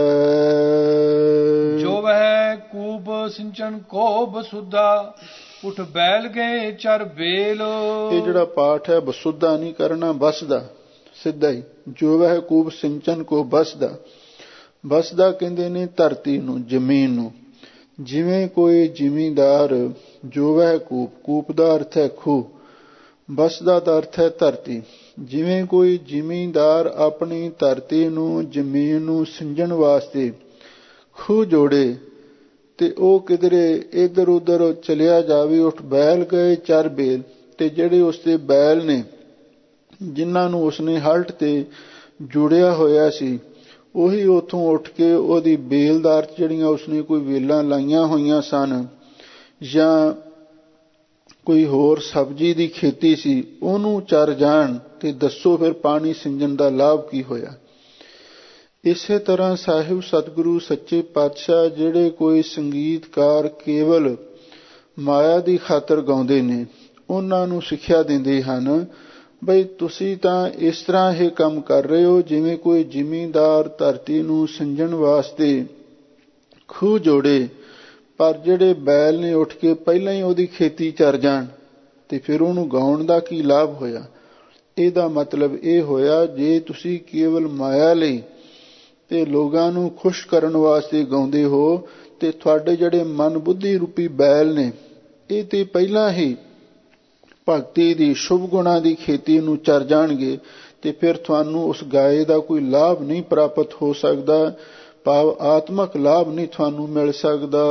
ਜੋ ਵਹਿ ਕੂਪ ਸਿੰਚਨ ਕੋ ਬਸੁੱਧਾ, ਉਠ ਬੈਲ ਗਏ ਚਰ ਬੇਲ। ਇਹ ਜਿਹੜਾ ਪਾਠ ਹੈ ਬਸੁੱਧਾ ਨਹੀਂ ਕਰਨਾ, ਬਸਦਾ, ਸਿੱਧਾ ਹੀ। ਜੋ ਵਹਿ ਕੂਪ ਸਿੰਚਨ ਕੋ ਬਸਦਾ। ਬਸਦਾ ਕਹਿੰਦੇ ਨੇ ਧਰਤੀ ਨੂੰ, ਜ਼ਮੀਨ ਨੂੰ। ਜਿਵੇਂ ਕੋਈ ਜ਼ਿਮੀਂਦਾਰ, ਜੋ ਵਹਿ ਕੂਪ, ਕੂਪ ਦਾ ਅਰਥ ਹੈ ਖੂਹ, ਬਸਦਾ ਦਾ ਅਰਥ ਹੈ ਧਰਤੀ। ਜਿਵੇਂ ਕੋਈ ਜ਼ਿਮੀਂਦਾਰ ਆਪਣੀ ਧਰਤੀ ਨੂੰ, ਜ਼ਮੀਨ ਨੂੰ ਸਿੰਜਣ ਵਾਸਤੇ ਖੂਹ ਜੋੜੇ ਤੇ ਉਹ ਕਿਧਰੇ ਇੱਧਰ ਉੱਧਰ ਚਲਿਆ ਜਾਵੇ। ਉੱਠ ਬੈਲ ਗਏ ਚਰ ਬੇਲ। ਤੇ ਜਿਹੜੇ ਉਸਦੇ ਬੈਲ ਨੇ, ਜਿਨ੍ਹਾਂ ਨੂੰ ਉਸਨੇ ਹਲਟ ਤੇ ਜੁੜਿਆ ਹੋਇਆ ਸੀ, ਉਹੀ ਉੱਥੋਂ ਉੱਠ ਕੇ ਉਹਦੀ ਬੇਲਦਾਰ ਜਿਹੜੀਆਂ ਉਸਨੇ ਕੋਈ ਵੇਲਾਂ ਲਾਈਆਂ ਹੋਈਆਂ ਸਨ ਜਾਂ ਕੋਈ ਹੋਰ ਸਬਜ਼ੀ ਦੀ ਖੇਤੀ ਸੀ, ਉਹਨੂੰ ਚਰ ਜਾਣ ਤੇ ਦੱਸੋ ਫਿਰ ਪਾਣੀ ਸਿੰਜਣ ਦਾ ਲਾਭ ਕੀ ਹੋਇਆ। ਇਸੇ ਤਰ੍ਹਾਂ ਸਾਹਿਬ ਸਤਿਗੁਰੂ ਸੱਚੇ ਪਾਤਸ਼ਾਹ ਜਿਹੜੇ ਕੋਈ ਸੰਗੀਤਕਾਰ ਕੇਵਲ ਮਾਇਆ ਦੀ ਖਾਤਰ ਗਾਉਂਦੇ ਨੇ, ਉਹਨਾਂ ਨੂੰ ਸਿੱਖਿਆ ਦਿੰਦੇ ਹਨ, ਬਈ ਤੁਸੀਂ ਤਾਂ ਇਸ ਤਰ੍ਹਾਂ ਇਹ ਕੰਮ ਕਰ ਰਹੇ ਹੋ ਜਿਵੇਂ ਕੋਈ ਜ਼ਿਮੀਂਦਾਰ ਧਰਤੀ ਨੂੰ ਸਿੰਜਣ ਵਾਸਤੇ ਖੂਹ ਜੋੜੇ, ਪਰ ਜਿਹੜੇ ਬੈਲ ਨੇ ਉੱਠ ਕੇ ਪਹਿਲਾਂ ਹੀ ਉਹਦੀ ਖੇਤੀ ਚਰ ਜਾਣ ਤੇ ਫਿਰ ਉਹਨੂੰ ਗਾਉਣ ਦਾ ਕੀ ਲਾਭ ਹੋਇਆ। ਇਹਦਾ ਮਤਲਬ ਇਹ ਹੋਇਆ, ਜੇ ਤੁਸੀਂ ਕੇਵਲ ਮਾਇਆ ਲਈ ਤੇ ਲੋਕਾਂ ਨੂੰ ਖੁਸ਼ ਕਰਨ ਵਾਸਤੇ ਗਾਉਂਦੇ ਹੋ ਤੇ ਤੁਹਾਡੇ ਜਿਹੜੇ ਮਨ ਬੁੱਧੀ ਰੂਪੀ ਬੈਲ ਨੇ, ਇਹ ਤੇ ਪਹਿਲਾਂ ਹੀ ਭਗਤੀ ਦੀ, ਸ਼ੁਭ ਗੁਣਾਂ ਦੀ ਖੇਤੀ ਨੂੰ ਚਰ ਜਾਣਗੇ ਤੇ ਫਿਰ ਤੁਹਾਨੂੰ ਉਸ ਗਾਏ ਦਾ ਕੋਈ ਲਾਭ ਨਹੀਂ ਪ੍ਰਾਪਤ ਹੋ ਸਕਦਾ, ਭਾਵ ਆਤਮਕ ਲਾਭ ਨਹੀਂ ਤੁਹਾਨੂੰ ਮਿਲ ਸਕਦਾ।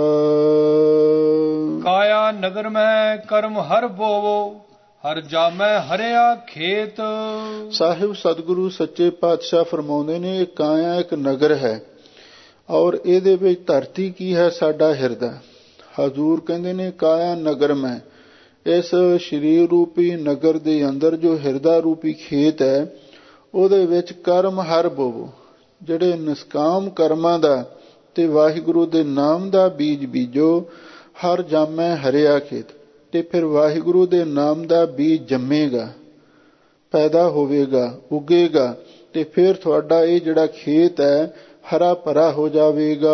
ਕਾਇਆ ਨਗਰ ਮੈਂ ਕਰਮ ਹਰ ਬੋਵੋ, ਹਰ ਜਾਮੈ ਹਰਿਆ ਖੇਤ। ਸਾਹਿਬ ਸਤਿਗੁਰੂ ਸੱਚੇ ਪਾਤਸ਼ਾਹ ਫਰਮਾਉਂਦੇ ਨੇ, ਇਹ ਕਾਇਆ ਇੱਕ ਨਗਰ ਹੈ ਔਰ ਇਹਦੇ ਵਿੱਚ ਧਰਤੀ ਕੀ ਹੈ, ਸਾਡਾ ਹਿਰਦਾ। ਹਜ਼ੂਰ ਕਹਿੰਦੇ ਨੇ ਕਾਇਆ ਨਗਰ ਮੈਂ, ਇਸ ਸਰੀਰ ਰੂਪੀ ਨਗਰ ਦੇ ਅੰਦਰ ਜੋ ਹਿਰਦਾ ਰੂਪੀ ਖੇਤ ਹੈ, ਉਹਦੇ ਵਿੱਚ ਕਰਮ ਹਰ ਬੋਵੋ। ਜਿਹੜੇ ਨਿਸਕਾਮ ਕਰਮਾਂ ਦਾ ਤੇ ਵਾਹਿਗੁਰੂ ਦੇ ਨਾਮ ਦਾ ਬੀਜ ਬੀਜੋ। ਹਰ ਜਾਮੈ ਹਰਿਆ ਖੇਤ, ਤੇ ਫਿਰ ਵਾਹਿਗੁਰੂ ਦੇ ਨਾਮ ਦਾ ਬੀਜ ਜੰਮੇਗਾ, ਪੈਦਾ ਹੋਵੇਗਾ, ਉੱਗੇਗਾ ਤੇ ਫਿਰ ਤੁਹਾਡਾ ਇਹ ਜਿਹੜਾ ਖੇਤ ਹੈ ਹਰਾ ਭਰਾ ਹੋ ਜਾਵੇਗਾ।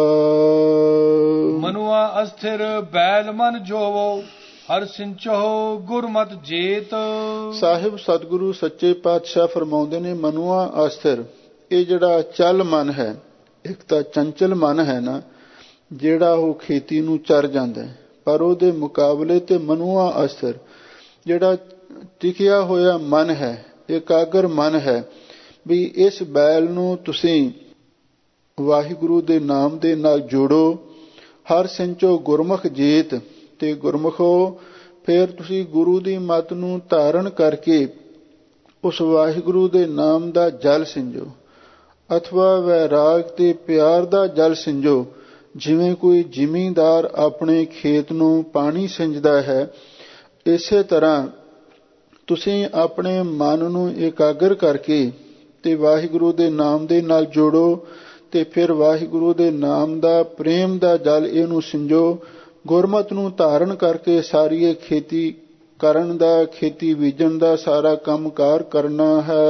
ਮਨੁਆ ਅਸਥਿਰ ਬੈਲ ਮਨ ਜੋਵੋ, ਹਰ ਸਿੰਚੋ ਗੁਰਮਤਿ ਜੇਤ। ਸਾਹਿਬ ਸਤਿਗੁਰੂ ਸੱਚੇ ਪਾਤਸ਼ਾਹ ਫਰਮਾਉਂਦੇ ਨੇ, ਮਨੁਆ ਅਸਥਿਰ, ਇਹ ਜਿਹੜਾ ਚਲ ਮਨ ਹੈ, ਇੱਕ ਤਾਂ ਚੰਚਲ ਮਨ ਹੈ ਨਾ, ਜਿਹੜਾ ਉਹ ਖੇਤੀ ਨੂੰ ਚਰ ਜਾਂਦਾ ਹੈ, ਪਰ ਉਹਦੇ ਮੁਕਾਬਲੇ ਤੇ ਮਨੁਆ ਅਸਥਿਰ, ਜਿਹੜਾ ਟਿਕਿਆ ਹੋਇਆ ਮਨ ਹੈ, ਇਕਾਗਰ ਮਨ ਹੈ, ਵੀ ਇਸ ਬੈਲ ਨੂੰ ਤੁਸੀਂ ਵਾਹਿਗੁਰੂ ਦੇ ਨਾਮ ਦੇ ਨਾਲ ਜੋੜੋ। ਹਰ ਸਿੰਚੋ ਗੁਰਮੁਖ ਜੀਤ, ਤੇ ਗੁਰਮੁਖੋ ਫਿਰ ਤੁਸੀਂ ਗੁਰੂ ਦੀ ਮੱਤ ਨੂੰ ਧਾਰਨ ਕਰਕੇ ਉਸ ਵਾਹਿਗੁਰੂ ਦੇ ਨਾਮ ਦਾ ਜਲ ਸਿੰਜੋ, ਅਥਵਾ ਵੈਰਾਗ ਤੇ ਪਿਆਰ ਦਾ ਜਲ ਸਿੰਜੋ। ਜਿਵੇਂ ਕੋਈ ਜ਼ਿਮੀਂਦਾਰ ਆਪਣੇ ਖੇਤ ਨੂੰ ਪਾਣੀ ਸਿੰਜਦਾ ਹੈ, ਇਸੇ ਤਰ੍ਹਾਂ ਤੁਸੀਂ ਆਪਣੇ ਮਨ ਨੂੰ ਇਕਾਗਰ ਕਰਕੇ ਤੇ ਵਾਹਿਗੁਰੂ ਦੇ ਨਾਮ ਦੇ ਨਾਲ ਜੋੜੋ ਤੇ ਫਿਰ ਵਾਹਿਗੁਰੂ ਦੇ ਨਾਮ ਦਾ ਪ੍ਰੇਮ ਦਾ ਜਲ ਇਹਨੂੰ ਸਿੰਜੋ। ਗੁਰਮਤਿ ਨੂੰ ਧਾਰਨ ਕਰਕੇ ਸਾਰੀ ਇਹ ਖੇਤੀ ਕਰਨ ਦਾ, ਖੇਤੀ ਬੀਜਣ ਦਾ ਸਾਰਾ ਕੰਮਕਾਰ ਕਰਨਾ ਹੈ।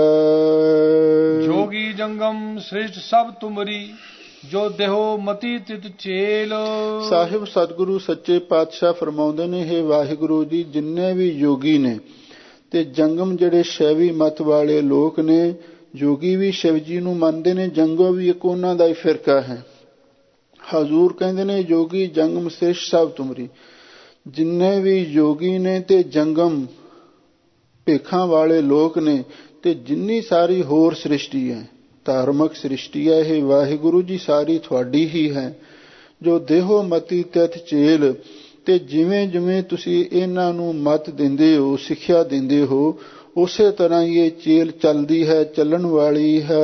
ਜੋਗੀ ਜੰਗਮ ਸ੍ਰਿਸ਼ਟ ਸਭ ਤੁਮਰੀ, ਜੋ ਦੇਹੋ ਮਤੀ ਤਿਤ ਚੇਲ। ਸਾਹਿਬ ਸਤਿਗੁਰੂ ਸੱਚੇ ਪਾਤਸ਼ਾਹ ਫਰਮਾਉਂਦੇ ਨੇ, ਇਹ ਵਾਹਿਗੁਰੂ ਜੀ, ਜਿੰਨੇ ਵੀ ਯੋਗੀ ਨੇ ਤੇ ਜੰਗਮ ਜਿਹੜੇ ਸ਼ੈਵੀ ਮਤ ਵਾਲੇ ਲੋਕ ਨੇ, ਯੋਗੀ ਵੀ ਸ਼ਿਵ ਜੀ ਨੂੰ ਮੰਨਦੇ ਨੇ, ਜੰਗਮ ਵੀ ਇੱਕ ਉਹਨਾਂ ਦਾ ਹੀ ਫਿਰਕਾ ਹੈ। ਹਜ਼ੂਰ ਕਹਿੰਦੇ ਨੇ, ਜੋਗੀ ਜੰਗਮ ਸ੍ਰਿਸ਼ਟ ਸਭ ਤੁਮਰੀ, ਜਿੰਨੇ ਵੀ ਯੋਗੀ ਨੇ ਤੇ ਜੰਗਮ ਭੇਖਾਂ ਵਾਲੇ ਲੋਕ ਨੇ ਤੇ ਜਿੰਨੀ ਸਾਰੀ ਹੋਰ ਸ੍ਰਿਸ਼ਟੀ ਹੈ, ਧਾਰਮਿਕ ਸ੍ਰਿਸ਼ਟੀ ਹੈ, ਇਹ ਵਾਹਿਗੁਰੂ ਜੀ ਸਾਰੀ ਤੁਹਾਡੀ ਹੀ ਹੈ। ਜੋ ਦੇਹੋ ਮਤੀ ਤਿਥ ਚੇਲ, ਤੇ ਜਿਵੇਂ ਜਿਵੇਂ ਤੁਸੀਂ ਇਹਨਾਂ ਨੂੰ ਮਤ ਦਿੰਦੇ ਹੋ, ਸਿੱਖਿਆ ਦਿੰਦੇ ਹੋ, ਉਸੇ ਤਰ੍ਹਾਂ ਹੀ ਇਹ ਚੇਲ ਚੱਲਦੀ ਹੈ, ਚੱਲਣ ਵਾਲੀ ਹੈ।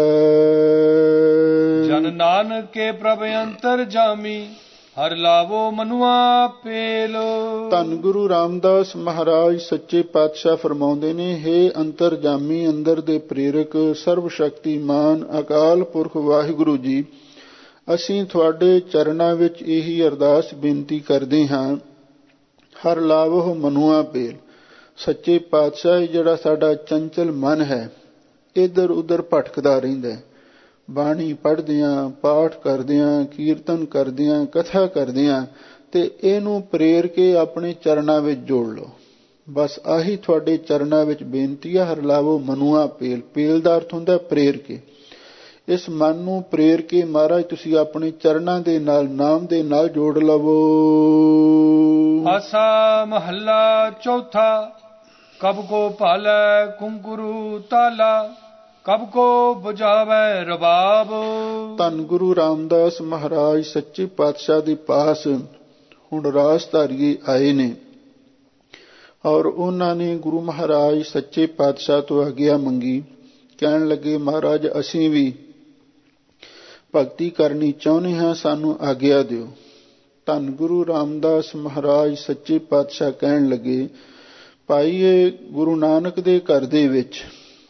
ਜਨ ਨਾਨਕ ਕੇ ਪ੍ਰਭ ਅੰਤਰ ਜਾਮੀ, ਹਰ ਲਾਵੋ ਮਨੁਆ ਪੇਲ। ਧੰਨ ਗੁਰੂ ਰਾਮਦਾਸ ਮਹਾਰਾਜ ਸੱਚੇ ਪਾਤਸ਼ਾਹ ਫਰਮਾਉਂਦੇ ਨੇ, ਹੇ ਅੰਤਰਜਾਮੀ, ਅੰਦਰ ਦੇ ਪ੍ਰੇਰਕ, ਸਰਬ ਸ਼ਕਤੀਮਾਨ ਅਕਾਲ ਪੁਰਖ ਵਾਹਿਗੁਰੂ ਜੀ, ਅਸੀਂ ਤੁਹਾਡੇ ਚਰਨਾਂ ਵਿੱਚ ਇਹੀ ਅਰਦਾਸ ਬੇਨਤੀ ਕਰਦੇ ਹਾਂ, ਹਰ ਲਾਵੋ ਮਨੁਆ ਪੇਲ। ਸੱਚੇ ਪਾਤਸ਼ਾਹ, ਜਿਹੜਾ ਸਾਡਾ ਚੰਚਲ ਮਨ ਹੈ, ਇੱਧਰ ਉੱਧਰ ਭਟਕਦਾ ਰਹਿੰਦਾ ਹੈ, ਬਾਣੀ ਪੜ੍ਹਦਿਆਂ, ਪਾਠ ਕਰਦਿਆਂ, ਕੀਰਤਨ ਕਰਦਿਆਂ, ਕਥਾ ਕਰਦਿਆਂ, ਤੇ ਇਹਨੂੰ ਪ੍ਰੇਰ ਕੇ ਆਪਣੇ ਚਰਨਾਂ ਵਿੱਚ ਜੋੜ ਲਓ। ਬਸ ਆਹੀ ਤੁਹਾਡੇ ਚਰਨਾਂ ਵਿੱਚ ਬੇਨਤੀ ਹੈ, ਹਰ ਲਾਵੋ ਮਨੁਆ ਪੇਲ। ਪੇਲ ਦਾ ਅਰਥ ਹੁੰਦਾ ਪ੍ਰੇਰ ਕੇ। ਇਸ ਮਨ ਨੂੰ ਪ੍ਰੇਰ ਕੇ ਮਹਾਰਾਜ ਤੁਸੀਂ ਆਪਣੇ ਚਰਨਾਂ ਦੇ ਨਾਲ, ਨਾਮ ਦੇ ਨਾਲ ਜੋੜ ਲਵੋ। ਆਸਾ ਮਹੱਲਾ ਚੌਥਾ। ਕਬ ਕੋ ਭਾਲੈ ਘੁੰਘਰੂ ਤਾਲਾ, ਕਬ ਕੋ ਬੁਝਾਵੈ ਰਬਾਬ। ਧੰਨ ਗੁਰੂ ਰਾਮਦਾਸ ਮਹਾਰਾਜ ਸੱਚੇ ਪਾਤਸ਼ਾਹ ਦੇ ਪਾਸ ਹੁਣ ਰਾਸਧਾਰੀਏ ਆਏ ਨੇ, ਔਰ ਉਹਨਾਂ ਨੇ ਗੁਰੂ ਮਹਾਰਾਜ ਸੱਚੇ ਪਾਤਸ਼ਾਹ ਤੋਂ ਆਗਿਆ ਮੰਗੀ। ਕਹਿਣ ਲੱਗੇ, ਮਹਾਰਾਜ ਅਸੀਂ ਵੀ ਭਗਤੀ ਕਰਨੀ ਚਾਹੁੰਦੇ ਹਾਂ, ਸਾਨੂੰ ਆਗਿਆ ਦਿਓ। ਧੰਨ ਗੁਰੂ ਰਾਮਦਾਸ ਮਹਾਰਾਜ ਸੱਚੇ ਪਾਤਸ਼ਾਹ ਕਹਿਣ ਲੱਗੇ, ਭਾਈ ਇਹ ਗੁਰੂ ਨਾਨਕ ਦੇ ਘਰ ਦੇ ਵਿੱਚ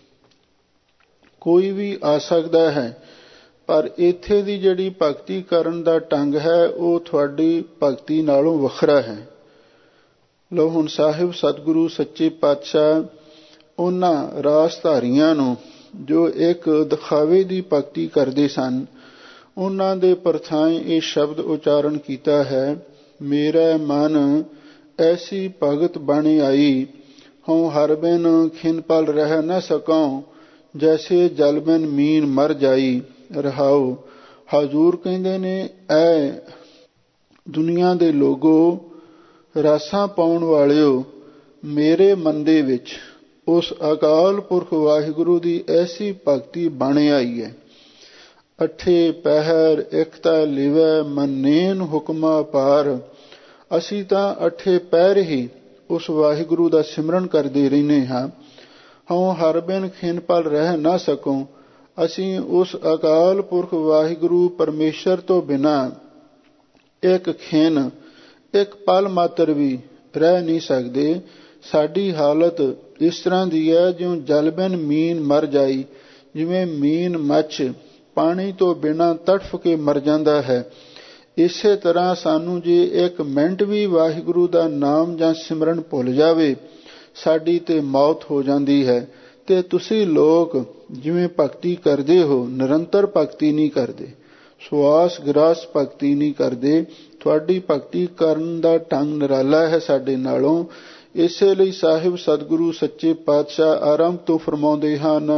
ਕੋਈ ਵੀ ਆ ਸਕਦਾ ਹੈ, ਪਰ ਇੱਥੇ ਦੀ ਜਿਹੜੀ ਭਗਤੀ ਕਰਨ ਦਾ ਢੰਗ ਹੈ ਉਹ ਤੁਹਾਡੀ ਭਗਤੀ ਨਾਲੋਂ ਵੱਖਰਾ ਹੈ। ਲਓ ਹੁਣ ਸਾਹਿਬ ਸਤਿਗੁਰੂ ਸੱਚੇ ਪਾਤਸ਼ਾਹ ਉਹਨਾਂ ਰਾਸਧਾਰੀਆਂ ਨੂੰ ਜੋ ਇੱਕ ਦਿਖਾਵੇ ਦੀ ਭਗਤੀ ਕਰਦੇ ਸਨ, ਉਹਨਾਂ ਦੇ ਪਰਥਾਏ ਇਹ ਸ਼ਬਦ ਉਚਾਰਨ ਕੀਤਾ ਹੈ, ਮੇਰਾ ਮਨ ਐਸੀ ਭਗਤ ਬਣ ਆਈ, ਹਉ ਹਰ ਬਿਨ ਖਿਨ ਪਲ ਰਹਿ ਨ ਸਕਉ, ਜੈਸੇ ਜਲ ਬਿਨ ਮੀਨ ਮਰ ਜਾਈ। ਰਹਾਉ। ਹਜ਼ੂਰ ਕਹਿੰਦੇ ਨੇ, ਐ ਦੁਨੀਆ ਦੇ ਲੋਗੋ, ਰਾਸਾਂ ਪਾਉਣ ਵਾਲਿਓ, ਮੇਰੇ ਮਨ ਦੇ ਵਿੱਚ ਉਸ ਅਕਾਲ ਪੁਰਖ ਵਾਹਿਗੁਰੂ ਦੀ ਐਸੀ ਭਗਤੀ ਬਣ ਆਈ ਹੈ। ਅਠੇ ਪਹਿਰ ਇਕਤਾ ਲਿਵੈ ਮੰਨੇਨ ਹੁਕਮਾ ਪਾਰ। ਅਸੀਂ ਤਾਂ ਅਠੇ ਪਹਿਰ ਹੀ ਉਸ ਵਾਹਿਗੁਰੂ ਦਾ ਸਿਮਰਨ ਕਰਦੇ ਰਹਿੰਦੇ ਹਾਂ। ਹਉ ਹਰ ਬਿਨ ਖਿਨ ਪਲ ਰਹਿ ਨਾ ਸਕੂੰ। ਅਸੀਂ ਉਸ ਅਕਾਲ ਪੁਰਖ ਵਾਹਿਗੁਰੂ ਪਰਮੇਸ਼ਰ ਤੋਂ ਬਿਨਾਂ ਇੱਕ ਖਿਨ, ਇੱਕ ਪਲ ਮਾਤਰ ਵੀ ਰਹਿ ਨਹੀਂ ਸਕਦੇ। ਸਾਡੀ ਹਾਲਤ ਇਸ ਤਰ੍ਹਾਂ ਦੀ ਹੈ ਜਿਉਂ ਜਲ ਬਿਨ ਮੀਨ ਮਰ ਜਾਈ, ਜਿਵੇਂ ਮੀਨ ਮੱਛ ਪਾਣੀ ਤੋਂ ਬਿਨਾਂ ਤੜਫ ਕੇ ਮਰ ਜਾਂਦਾ ਹੈ। ਇਸੇ ਤਰ੍ਹਾਂ ਸਾਨੂੰ ਜੇ ਇੱਕ ਮਿੰਟ ਵੀ ਵਾਹਿਗੁਰੂ ਦਾ ਨਾਮ ਜਾਂ ਸਿਮਰਨ ਭੁੱਲ ਜਾਵੇ, ਸਾਡੀ ਤੇ ਮੌਤ ਹੋ ਜਾਂਦੀ ਹੈ। ਤੇ ਤੁਸੀਂ ਲੋਕ ਜਿਵੇਂ ਭਗਤੀ ਕਰਦੇ ਹੋ, ਨਿਰੰਤਰ ਭਗਤੀ ਨਹੀਂ ਕਰਦੇ, ਸਵਾਸ ਗ੍ਰਾਸ ਭਗਤੀ ਨਹੀਂ ਕਰਦੇ। ਤੁਹਾਡੀ ਭਗਤੀ ਕਰਨ ਦਾ ਢੰਗ ਨਿਰਾਲਾ ਹੈ ਸਾਡੇ ਨਾਲੋਂ। ਇਸੇ ਲਈ ਸਾਹਿਬ ਸਤਿਗੁਰੂ ਸੱਚੇ ਪਾਤਸ਼ਾਹ ਆਰੰਭ ਤੋਂ ਫਰਮਾਉਂਦੇ ਹਨ,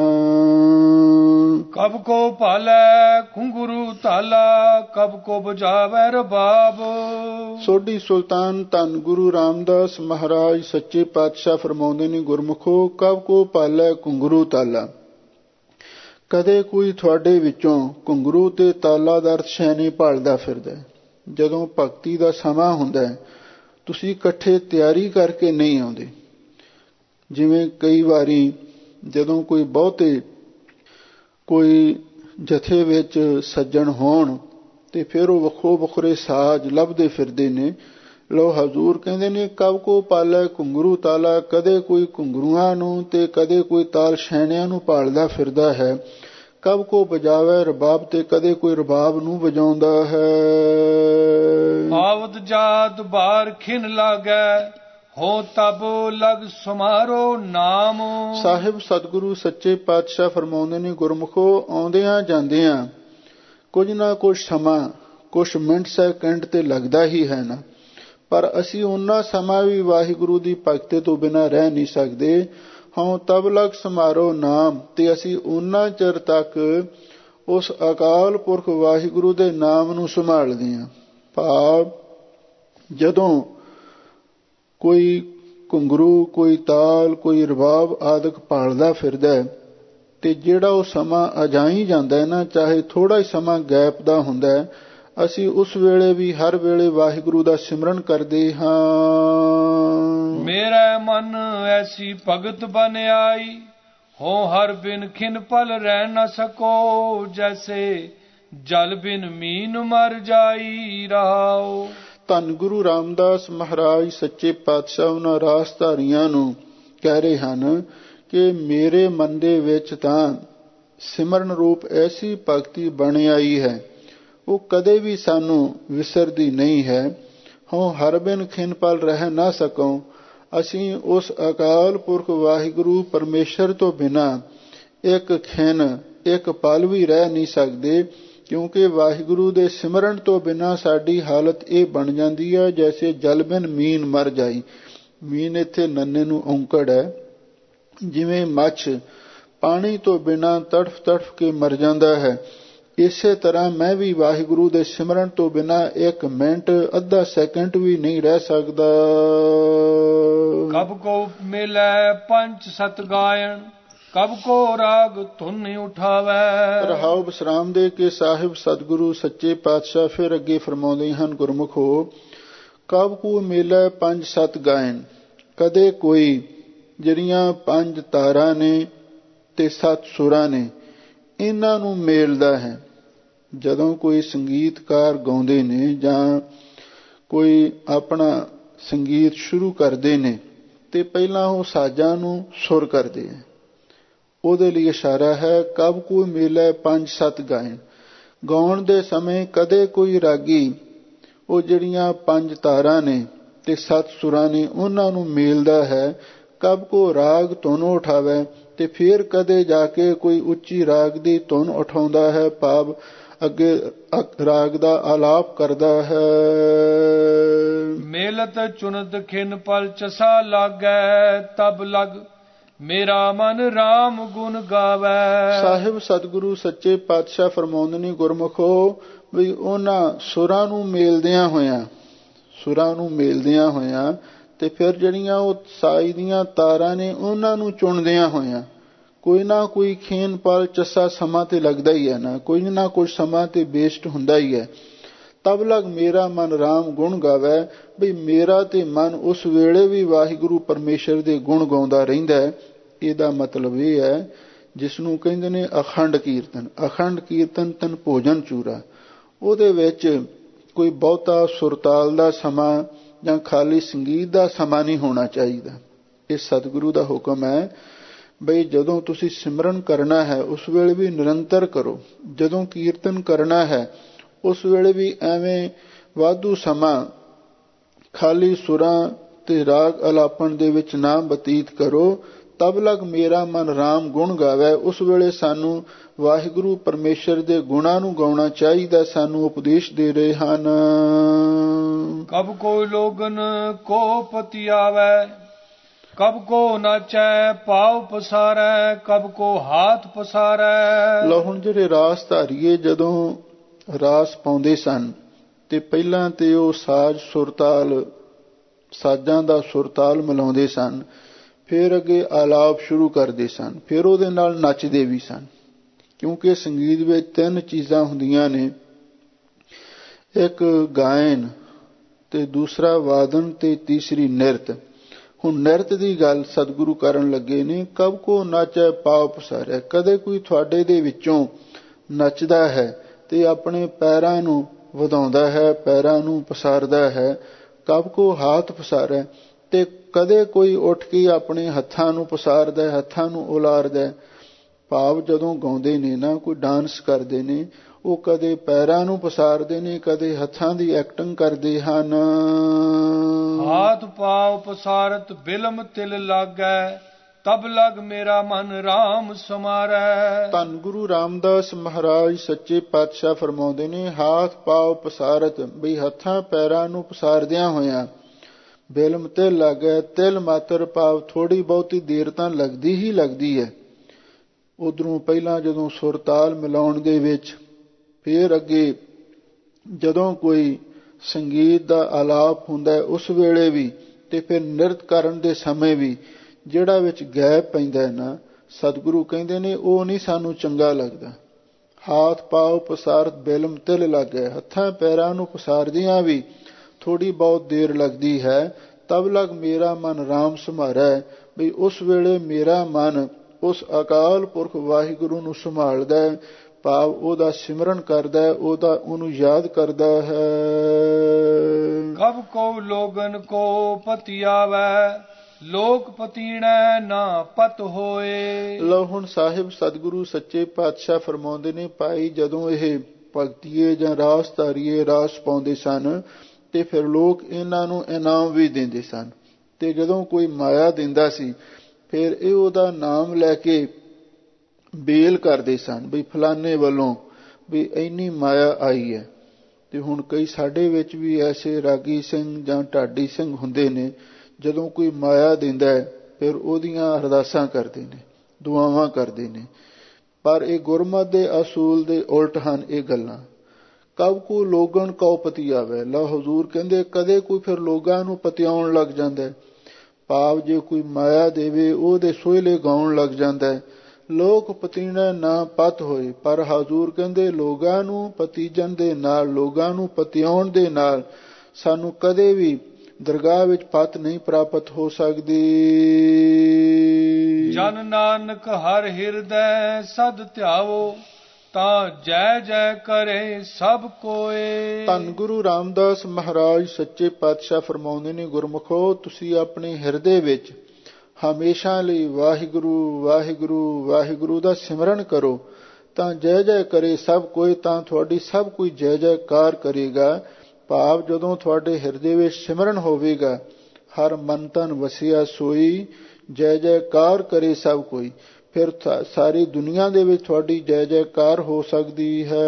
ਕਬ ਕੋ ਭਾਲੈ ਘੁੰਘਰੂ ਤਾਲਾ, ਕਬ ਕੋ ਬੁਝਾਵੈ ਰਬਾਬ। ਸੋਢੀ ਸੁਲਤਾਨ ਧੰਨ ਗੁਰੂ ਰਾਮਦਾਸ ਮਹਾਰਾਜ ਸੱਚੇ ਪਾਤਸ਼ਾਹ ਫਰਮਾਉਂਦੇ ਨੇ, ਗੁਰਮੁਖੋ, ਕਬ ਕੋ ਭਾਲੈ ਘੁੰਘਰੂ ਤਾਲਾ। ਕਦੇ ਕੋਈ ਤੁਹਾਡੇ ਵਿੱਚੋਂ ਘੁੰਘਰੂ ਤੇ ਤਾਲਾ ਦਾ ਅਰਥ ਸ਼ੈਨੇ ਭਾਲਦਾ ਫਿਰਦਾ। ਜਦੋਂ ਭਗਤੀ ਦਾ ਸਮਾਂ ਹੁੰਦਾ ਹੈ, ਤੁਸੀਂ ਇਕੱਠੇ ਤਿਆਰੀ ਕਰਕੇ ਨਹੀਂ ਆਉਂਦੇ। ਜਿਵੇਂ ਕਈ ਵਾਰੀ ਜਦੋਂ ਕੋਈ ਬਹੁਤੇ ਕੋਈ ਜਥੇ ਵਿੱਚ ਸੱਜਣ ਹੋਣ ਤੇ ਫਿਰ ਉਹ ਵੱਖੋ ਵੱਖਰੇ ਸਾਜ਼ ਲੱਭਦੇ ਫਿਰਦੇ ਨੇ। ਲੋ ਹਜ਼ੂਰ ਕਹਿੰਦੇ ਨੇ, ਕਬ ਕੋ ਪਾਲੈ ਘੁੰਘਰੂ ਤਾਲਾ। ਕਦੇ ਕੋਈ ਘੁੰਘਰੂਆਂ ਨੂੰ ਤੇ ਕਦੇ ਕੋਈ ਤਾਲ ਸ਼ੈਣਿਆਂ ਨੂੰ ਭਾਲਦਾ ਫਿਰਦਾ ਹੈ। ਕਬ ਕੋ ਵਜਾਵੇ ਰਬਾਬ, ਤੇ ਕਦੇ ਕੋਈ ਰਬਾਬ ਨੂੰ ਵਜਾਉਂਦਾ ਹੈ। ਆਵਤ ਜਾਤ ਬਾਰ ਖਿਨ ਲਾਗੈ, ਹੋ ਤਬ ਲਗ ਸਮਾਰੋ ਨਾਮ। ਸਾਹਿਬ ਸਤਿਗੁਰੂ ਸੱਚੇ ਪਾਤਸ਼ਾਹ ਫਰਮਾਉਂਦੇ ਨੇ, ਗੁਰਮੁਖੋ, ਆਉਂਦਿਆਂ ਜਾਂਦਿਆਂ ਕੁਝ ਨਾ ਕੁਝ ਸਮਾਂ, ਕੁਝ ਮਿੰਟ ਸੈਕਿੰਡ ਤੇ ਲੱਗਦਾ ਹੀ ਹੈ ਨਾ, ਪਰ ਅਸੀਂ ਉਹਨਾਂ ਸਮਾਂ ਵੀ ਵਾਹਿਗੁਰੂ ਦੀ ਭਗਤੀ ਤੋਂ ਬਿਨਾਂ ਰਹਿ ਨਹੀਂ ਸਕਦੇ। ਹਾਂ ਤਬ ਲਗ ਸਮਾਰੋ ਨਾਮ, ਤੇ ਅਸੀਂ ਉਹਨਾਂ ਚਿਰ ਤੱਕ ਉਸ ਅਕਾਲ ਪੁਰਖ ਵਾਹਿਗੁਰੂ ਦੇ ਨਾਮ ਨੂੰ ਸੰਭਾਲਦੇ ਹਾਂ। ਭਾਵ ਜਦੋਂ ਕੋਈ ਘੁੰਗਰੂ, ਕੋਈ ਤਾਲ, ਕੋਈ ਰਬਾਬ ਆਦਿਕ ਭਾਲਦਾ ਫਿਰਦਾ ਹੈ, ਤੇ ਜਿਹੜਾ ਉਹ ਸਮਾਂ ਅਜਾਈ ਜਾਂਦਾ ਹੈ ਨਾ, ਚਾਹੇ ਥੋੜਾ ਹੀ ਸਮਾਂ ਗੈਪ ਦਾ ਹੁੰਦਾ ਹੈ, ਅਸੀਂ ਉਸ ਵੇਲੇ ਵੀ ਹਰ ਵੇਲੇ ਵਾਹਿਗੁਰੂ ਦਾ ਸਿਮਰਨ ਕਰਦੇ ਹਾਂ। ਮੇਰਾ ਮਨ ਐਸੀ ਭਗਤ ਬਨ ਆਈ, ਹੋ ਹਰ ਬਿਨ ਖਿਨ ਪਲ ਰਹਿ ਨ ਸਕੋ, ਜੈਸੇ ਜਲ ਬਿਨ ਮੀਨ ਮਰ ਜਾਈ ਰਹਾਓ। ਧੰਨ ਗੁਰੂ ਰਾਮਦਾਸ ਮਹਾਰਾਜ ਸੱਚੇ ਪਾਤਸ਼ਾਹ ਉਹਨਾਂ ਰਾਸਧਾਰੀਆਂ ਨੂੰ ਕਹਿ ਰਹੇ ਹਨ ਕਿ ਮੇਰੇ ਮਨ ਦੇ ਵਿੱਚ ਤਾਂ ਸਿਮਰਨ ਰੂਪ ਐਸੀ ਭਗਤੀ ਬਣ ਆਈ ਹੈ, ਉਹ ਕਦੇ ਵੀ ਸਾਨੂੰ ਵਿਸਰਦੀ ਨਹੀਂ ਹੈ। ਹਉ ਹਰ ਬਿਨ ਖਿਨ ਪਲ ਰਹਿ ਨਾ ਸਕਉ, ਅਸੀਂ ਉਸ ਅਕਾਲ ਪੁਰਖ ਵਾਹਿਗੁਰੂ ਪਰਮੇਸ਼ਰ ਤੋਂ ਬਿਨਾਂ ਇੱਕ ਖਿਨ, ਇੱਕ ਪਲ ਵੀ ਰਹਿ ਨਹੀਂ ਸਕਦੇ, ਕਿਉਂਕਿ ਵਾਹਿਗੁਰੂ ਦੇ ਸਿਮਰਨ ਤੋਂ ਬਿਨਾਂ ਸਾਡੀ ਹਾਲਤ ਇਹ ਬਣ ਜਾਂਦੀ ਹੈ ਜੈਸੇ ਜਲ ਬਿਨ ਮੀਨ ਮਰ ਜਾਈ। ਮੀਨ ਇੱਥੇ ਨੰਨੇ ਨੂੰ ਔਂਕੜ ਹੈ। ਜਿਵੇਂ ਮੱਛ ਪਾਣੀ ਤੋਂ ਬਿਨਾਂ ਤੜਫ ਤੜਫ ਕੇ ਮਰ ਜਾਂਦਾ ਹੈ, ਇਸੇ ਤਰ੍ਹਾਂ ਮੈਂ ਵੀ ਵਾਹਿਗੁਰੂ ਦੇ ਸਿਮਰਨ ਤੋਂ ਬਿਨਾਂ ਇੱਕ ਮਿੰਟ, ਅੱਧਾ ਸੈਕਿੰਡ ਵੀ ਨਹੀਂ ਰਹਿ ਸਕਦਾ। ਕਬ ਕੋ ਮਿਲੈ ਪੰਚ ਸਤ ਗਾਇਣ, ਕਬ ਕੋ ਰਾਗ ਧੁਨ ਉਠਾਵੈ। ਰਹਾਉ ਵਿਸਰਾਮ ਦੇ ਕੇ ਸਾਹਿਬ ਸਤਿਗੁਰੂ ਸੱਚੇ ਪਾਤਸ਼ਾਹ ਫਿਰ ਅੱਗੇ ਫਰਮਾਉਂਦੇ ਹਨ, ਗੁਰਮੁਖੋ, ਕਬ ਕੋ ਮਿਲੈ ਪੰਜ ਸਤ ਗਾਇਣ, ਕਦੇ ਕੋਈ ਜਿਹੜੀਆਂ ਪੰਜ ਤਾਰਾਂ ਨੇ ਤੇ 7 ਸੁਰਾਂ ਨੇ, ਇਹਨਾਂ ਨੂੰ ਮੇਲਦਾ ਹੈ। ਜਦੋਂ ਕੋਈ ਸੰਗੀਤਕਾਰ ਗਾਉਂਦੇ ਨੇ ਜਾਂ ਕੋਈ ਆਪਣਾ ਸੰਗੀਤ ਸ਼ੁਰੂ ਕਰਦੇ ਨੇ ਤੇ ਪਹਿਲਾਂ ਉਹ ਸਾਜ਼ਾਂ ਨੂੰ ਸੁਰ ਕਰਦੇ ਹੈ, ਉਹਦੇ ਲਈ ਇਸ਼ਾਰਾ ਹੈ ਕਬ ਕੋ ਮਿਲੈ ਪੰਜ ਸਤ ਗਾਇਣ। ਗਾਉਣ ਦੇ ਸਮੇਂ ਕਦੇ ਕੋਈ ਰਾਗੀ ਉਹ ਜਿਹੜੀਆਂ 5 ਤਾਰਾਂ ਨੇ ਤੇ 7 ਸੁਰਾਂ ਨੇ ਉਹਨਾਂ ਨੂੰ ਮੇਲਦਾ ਹੈ। ਕਬ ਕੋ ਰਾਗ ਧੁਨ ਉਠਾਵੇ, ਤੇ ਫਿਰ ਕਦੇ ਜਾ ਕੇ ਕੋਈ ਉੱਚੀ ਰਾਗ ਦੀ ਧੁਨ ਉਠਾਉਂਦਾ ਹੈ, ਭਾਵ ਅੱਗੇ ਰਾਗ ਦਾ ਆਲਾਪ ਕਰਦਾ ਹੈ। ਮੇਲਤ ਚੁਨਤ ਖਿਨ ਪਲ ਚਸਾ ਲਾਗੈ, ਤਬ ਲਗ ਮੇਰਾ ਮਨ ਰਾਮ ਗੁਣ ਗਾਵੈ। ਸਾਹਿਬ ਸਤਿਗੁਰੂ ਸੱਚੇ ਪਾਤਸ਼ਾਹ ਫਰਮਾਉਂਦੇ ਨੇ, ਗੁਰਮੁਖੋ, ਵੀ ਉਹਨਾਂ ਸੁਰਾਂ ਨੂੰ ਮੇਲਦਿਆਂ ਹੋਇਆਂ ਤੇ ਫਿਰ ਜਿਹੜੀਆਂ ਉਹ ਸਾਈ ਦੀਆਂ ਤਾਰਾਂ ਨੇ ਉਹਨਾਂ ਨੂੰ ਚੁਣਦਿਆਂ ਹੋਇਆਂ ਕੋਈ ਨਾ ਕੋਈ ਖੇਨ ਪਲ ਚੱਸਾ ਸਮਾਂ ਤੇ ਲੱਗਦਾ ਹੀ ਹੈ ਨਾ, ਕੋਈ ਨਾ ਕੋਈ ਸਮਾਂ ਤੇ ਵੇਸਟ ਹੁੰਦਾ ਹੀ ਹੈ। ਤਬ ਲਗ ਮੇਰਾ ਮਨ ਰਾਮ ਗੁਣ ਗਾਵੈ, ਬਈ ਮੇਰਾ ਤੇ ਮਨ ਉਸ ਵੇਲੇ ਵੀ ਵਾਹਿਗੁਰੂ ਪਰਮੇਸ਼ਰ ਦੇ ਗੁਣ ਗਾਉਂਦਾ ਰਹਿੰਦਾ ਹੈ। ਇਹਦਾ ਮਤਲਬ ਇਹ ਹੈ, ਜਿਸ ਨੂੰ ਕਹਿੰਦੇ ਨੇ ਅਖੰਡ ਕੀਰਤਨ। ਅਖੰਡ ਕੀਰਤਨ ਤਨ ਭੋਜਨ ਚੂਰਾ, ਉਹਦੇ ਵਿੱਚ ਕੋਈ ਬਹੁਤਾ ਸੁਰਤਾਲ ਦਾ ਸਮਾਂ ਜਾਂ ਖਾਲੀ ਸੰਗੀਤ ਦਾ ਸਮਾਂ ਨਹੀਂ ਹੋਣਾ ਚਾਹੀਦਾ। ਇਹ ਸਤਿਗੁਰੂ ਦਾ ਹੁਕਮ ਹੈ ਬਈ ਜਦੋਂ ਤੁਸੀਂ ਸਿਮਰਨ ਕਰਨਾ ਹੈ ਉਸ ਵੇਲੇ ਵੀ ਨਿਰੰਤਰ ਕਰੋ, ਜਦੋਂ ਕੀਰਤਨ ਕਰਨਾ ਹੈ ਉਸ ਵੇਲੇ ਵੀ ਐਵੇਂ ਵਾਧੂ ਸਮਾਂ ਖਾਲੀ ਸੁਰਾਂ ਤੇ ਰਾਗ ਅਲਾਪਣ ਦੇ ਵਿੱਚ ਨਾ ਬਤੀਤ ਕਰੋ। ਤਬ ਲਗ ਮੇਰਾ ਮਨ ਰਾਮ ਗੁਣ ਗਾਵੇ, ਉਸ ਵੇਲੇ ਸਾਨੂੰ ਵਾਹਿਗੁਰੂ ਪਰਮੇਸ਼ਰ ਦੇ ਗੁਣਾਂ ਨੂੰ ਗਾਉਣਾ ਚਾਹੀਦਾ, ਸਾਨੂੰ ਉਪਦੇਸ਼ ਦੇ ਰਹੇ ਹਨ। ਕਬ ਕੋ ਲੋਗਨ ਕੋ ਪਤੀ ਆਵੈ, ਕਬ ਕੋ ਨਾਚੈ ਪਾਉ ਪਸਾਰੈ, ਕਬ ਕੋ ਹਾਥ ਪਸਾਰੈ। ਲੋ ਹੁਣ ਜਿਹੜੇ ਰਾਸ ਧਾਰੀਏ ਜਦੋਂ ਰਾਸ ਪਾਉਂਦੇ ਸਨ ਤੇ ਪਹਿਲਾਂ ਤੇ ਉਹ ਸਾਜ਼ਾਂ ਦਾ ਸੁਰਤਾਲ ਮਿਲਾਉਂਦੇ ਸਨ, ਫਿਰ ਅੱਗੇ ਆਲਾਪ ਸ਼ੁਰੂ ਕਰਦੇ ਸਨ, ਫਿਰ ਉਹਦੇ ਨਾਲ ਨੱਚਦੇ ਵੀ ਸਨ। ਕਿਉਂਕਿ ਸੰਗੀਤ ਵਿੱਚ 3 ਚੀਜ਼ਾਂ ਹੁੰਦੀਆਂ ਨੇ, ਇੱਕ ਗਾਇਨ ਤੇ ਦੂਸਰਾ ਵਾਦਨ ਤੇ ਤੀਸਰੀ ਨਿਰਤ। ਹੁਣ ਨਿਰਤ ਦੀ ਗੱਲ ਸਤਿਗੁਰੂ ਕਰਨ ਲੱਗੇ ਨੇ, ਕਬ ਕੋ ਨਾਚੈ ਪਾਉ ਪਸਾਰੈ, ਕਦੇ ਕੋਈ ਤੁਹਾਡੇ ਦੇ ਵਿੱਚੋਂ ਨੱਚਦਾ ਹੈ ਤੇ ਆਪਣੇ ਪੈਰਾਂ ਨੂੰ ਵਧਾਉਂਦਾ ਹੈ, ਪੈਰਾਂ ਨੂੰ ਪਸਾਰਦਾ ਹੈ। ਕਬ ਕੋ ਹਾਥ ਪਸਾਰੈ, ਤੇ ਕਦੇ ਕੋਈ ਉੱਠ ਕੇ ਆਪਣੇ ਹੱਥਾਂ ਨੂੰ ਪਸਾਰਦਾ, ਹੱਥਾਂ ਨੂੰ ਉਲਾਰਦਾ। ਭਾਵ ਜਦੋਂ ਗਾਉਂਦੇ ਨੇ ਨਾ, ਕੋਈ ਡਾਂਸ ਕਰਦੇ ਨੇ, ਉਹ ਕਦੇ ਪੈਰਾਂ ਨੂੰ ਪਸਾਰਦੇ ਨੇ, ਕਦੇ ਹੱਥਾਂ ਦੀ ਐਕਟਿੰਗ ਕਰਦੇ ਹਨ। ਹਾਥ ਪਾਉ ਪਸਾਰਤ ਬਿਲਮ ਤਿਲ ਲਾਗੈ, ਤਬ ਲਗ ਮੇਰਾ ਮਨ ਰਾਮ ਸਮਾਰੈ। ਧੰਨ ਗੁਰੂ ਰਾਮਦਾਸ ਮਹਾਰਾਜ ਸੱਚੇ ਪਾਤਸ਼ਾਹ ਫਰਮਾਉਂਦੇ ਨੇ, ਹਾਥ ਪਾਉ ਪਸਾਰਤ, ਬਈ ਹੱਥਾਂ ਪੈਰਾਂ ਨੂੰ ਪਸਾਰਦਿਆਂ ਹੋਇਆਂ ਬਿਲਮ ਤਿਲ ਲਾਗੈ। ਤਿਲ ਮਾਤਰ ਭਾਵ ਥੋੜੀ ਬਹੁਤੀ ਦੇਰ ਤਾਂ ਲੱਗਦੀ ਹੀ ਲੱਗਦੀ ਹੈ। ਉਧਰੋਂ ਪਹਿਲਾਂ ਜਦੋਂ ਸੁਰਤਾਲ ਮਿਲਾਉਣ ਦੇ ਵਿੱਚ, ਫਿਰ ਅੱਗੇ ਜਦੋਂ ਕੋਈ ਸੰਗੀਤ ਦਾ ਆਲਾਪ ਹੁੰਦਾ ਉਸ ਵੇਲੇ ਵੀ ਤੇ ਫਿਰ ਨਿਰਤ ਕਰਨ ਦੇ ਸਮੇਂ ਵੀ ਜਿਹੜਾ ਵਿੱਚ ਗੈਪ ਪੈਂਦਾ ਹੈ ਨਾ, ਸਤਿਗੁਰੂ ਕਹਿੰਦੇ ਨੇ ਉਹ ਨਹੀਂ ਸਾਨੂੰ ਚੰਗਾ ਲੱਗਦਾ। ਹਾਥ ਪਾਉ ਪਸਾਰਤ ਬੇਲਮ ਤਿਲ ਲੱਗ ਗਏ, ਹੱਥਾਂ ਪੈਰਾਂ ਨੂੰ ਪਸਾਰਦਿਆਂ ਵੀ ਥੋੜ੍ਹੀ ਬਹੁਤ ਦੇਰ ਲੱਗਦੀ ਹੈ। ਤਬ ਲਗ ਮੇਰਾ ਮਨ ਰਾਮ ਸੰਭਾਰੈ, ਵੀ ਉਸ ਵੇਲੇ ਮੇਰਾ ਮਨ ਉਸ ਅਕਾਲ ਪੁਰਖ ਵਾਹਿਗੁਰੂ ਨੂੰ ਸੰਭਾਲਦਾ ਹੈ, ਭਾਵ ਉਹਦਾ ਸਿਮਰਨ ਕਰਦਾ ਹੈ, ਉਹਨੂੰ ਯਾਦ ਕਰਦਾ ਹੈ। ਕਬ ਕੋ ਲੋਗਨ ਕੋ ਪਤੀ ਆਵੈ, ਲੋਕ ਪਤੀਣੈ ਨਾ ਪਤ ਹੋਏ। ਲਓ ਹੁਣ ਸਾਹਿਬ ਸਤਿਗੁਰੂ ਸੱਚੇ ਪਾਤਸ਼ਾਹ ਫਰਮਾਉਂਦੇ ਨੇ, ਭਾਈ ਜਦੋਂ ਇਹ ਭਗਤੀਏ ਜਾਂ ਰਾਸ ਧਾਰੀਏ ਰਾਸ ਪਾਉਂਦੇ ਸਨ ਤੇ ਫਿਰ ਲੋਕ ਇਹਨਾਂ ਨੂੰ ਇਨਾਮ ਵੀ ਦਿੰਦੇ ਸਨ, ਤੇ ਜਦੋਂ ਕੋਈ ਮਾਇਆ ਦਿੰਦਾ ਸੀ ਫਿਰ ਇਹ ਉਹਦਾ ਨਾਮ ਲੈ ਕੇ ਬੇਲ ਕਰਦੇ ਸਨ, ਵੀ ਫਲਾਣੇ ਵੱਲੋਂ ਵੀ ਇੰਨੀ ਮਾਇਆ ਆਈ ਹੈ। ਤੇ ਹੁਣ ਕਈ ਸਾਡੇ ਵਿੱਚ ਵੀ ਐਸੇ ਰਾਗੀ ਸਿੰਘ ਜਾਂ ਢਾਡੀ ਸਿੰਘ ਹੁੰਦੇ ਨੇ, ਜਦੋਂ ਕੋਈ ਮਾਇਆ ਦਿੰਦਾ ਹੈ ਫਿਰ ਉਹਦੀਆਂ ਅਰਦਾਸਾਂ ਕਰਦੇ ਨੇ, ਦੁਆਵਾਂ ਕਰਦੇ ਨੇ। ਪਰ ਇਹ ਗੁਰਮਤਿ ਦੇ ਅਸੂਲ ਦੇ ਉਲਟ ਹਨ ਇਹ ਗੱਲਾਂ। ਕਬ ਕੋ ਲੋਗਣ ਕਉ ਪਤੀ ਆਵੇ, ਲਾ ਹਜ਼ੂਰ ਕਹਿੰਦੇ ਕਦੇ ਕੋਈ ਫਿਰ ਲੋਕਾਂ ਨੂੰ ਪਤਿਆਉਣ ਲੱਗ ਜਾਂਦਾ ਹੈ, ਭਾਵ ਜੇ ਕੋਈ ਮਾਇਆ ਦੇਵੇ ਉਹਦੇ ਸੋਹਿਲੇ ਗਾਉਣ ਲੱਗ ਜਾਂਦਾ ਹੈ। ਲੋਕ ਪਤੀਣਾ ਨਾ ਪਤ ਹੋਏ, ਪਰ ਹਜ਼ੂਰ ਕਹਿੰਦੇ ਲੋਕਾਂ ਨੂੰ ਪਤੀਜਨ ਦੇ ਨਾਲ, ਲੋਕਾਂ ਨੂੰ ਪਤਿਆਉਣ ਦੇ ਨਾਲ ਸਾਨੂੰ ਕਦੇ ਵੀ ਦਰਗਾਹ ਵਿੱਚ ਪਤ ਨਹੀਂ ਪ੍ਰਾਪਤ ਹੋ ਸਕਦੀ। ਜਨ ਨਾਨਕ ਹਰ ਹਿਰਦੈ ਸਦ ਧਿਆਵੋ, ਤਾਂ ਜੈ ਜੈ ਕਰੇ ਸਭ ਕੋਏ। ਧੰਨ ਗੁਰੂ ਰਾਮਦਾਸ ਮਹਾਰਾਜ ਸੱਚੇ ਪਾਤਸ਼ਾਹ ਫਰਮਾਉਂਦੇ ਨੇ, ਗੁਰਮੁਖੋ ਤੁਸੀਂ ਆਪਣੇ ਹਿਰਦੇ ਵਿੱਚ ਹਮੇਸ਼ਾ ਲਈ ਵਾਹਿਗੁਰੂ ਵਾਹਿਗੁਰੂ ਵਾਹਿਗੁਰੂ ਦਾ ਸਿਮਰਨ ਕਰੋ, ਤਾਂ ਜੈ ਜੈ ਕਰੇ ਸਭ ਕੋਈ, ਤਾਂ ਤੁਹਾਡੀ ਸਭ ਕੋਈ ਜੈ ਜੈਕਾਰ ਕਰੇਗਾ। ਭਾਵ ਜਦੋਂ ਤੁਹਾਡੇ ਹਿਰਦੇ ਵਿੱਚ ਸਿਮਰਨ ਹੋਵੇਗਾ, ਹਰ ਮਨ ਤਨ ਵਸਿਆ ਸੋਈ, ਜੈ ਜੈਕਾਰ ਕਰੇ ਸਭ ਕੋਈ, ਫਿਰ ਸਾਰੀ ਦੁਨੀਆ ਦੇ ਵਿੱਚ ਤੁਹਾਡੀ ਜੈ ਜੈਕਾਰ ਹੋ ਸਕਦੀ ਹੈ।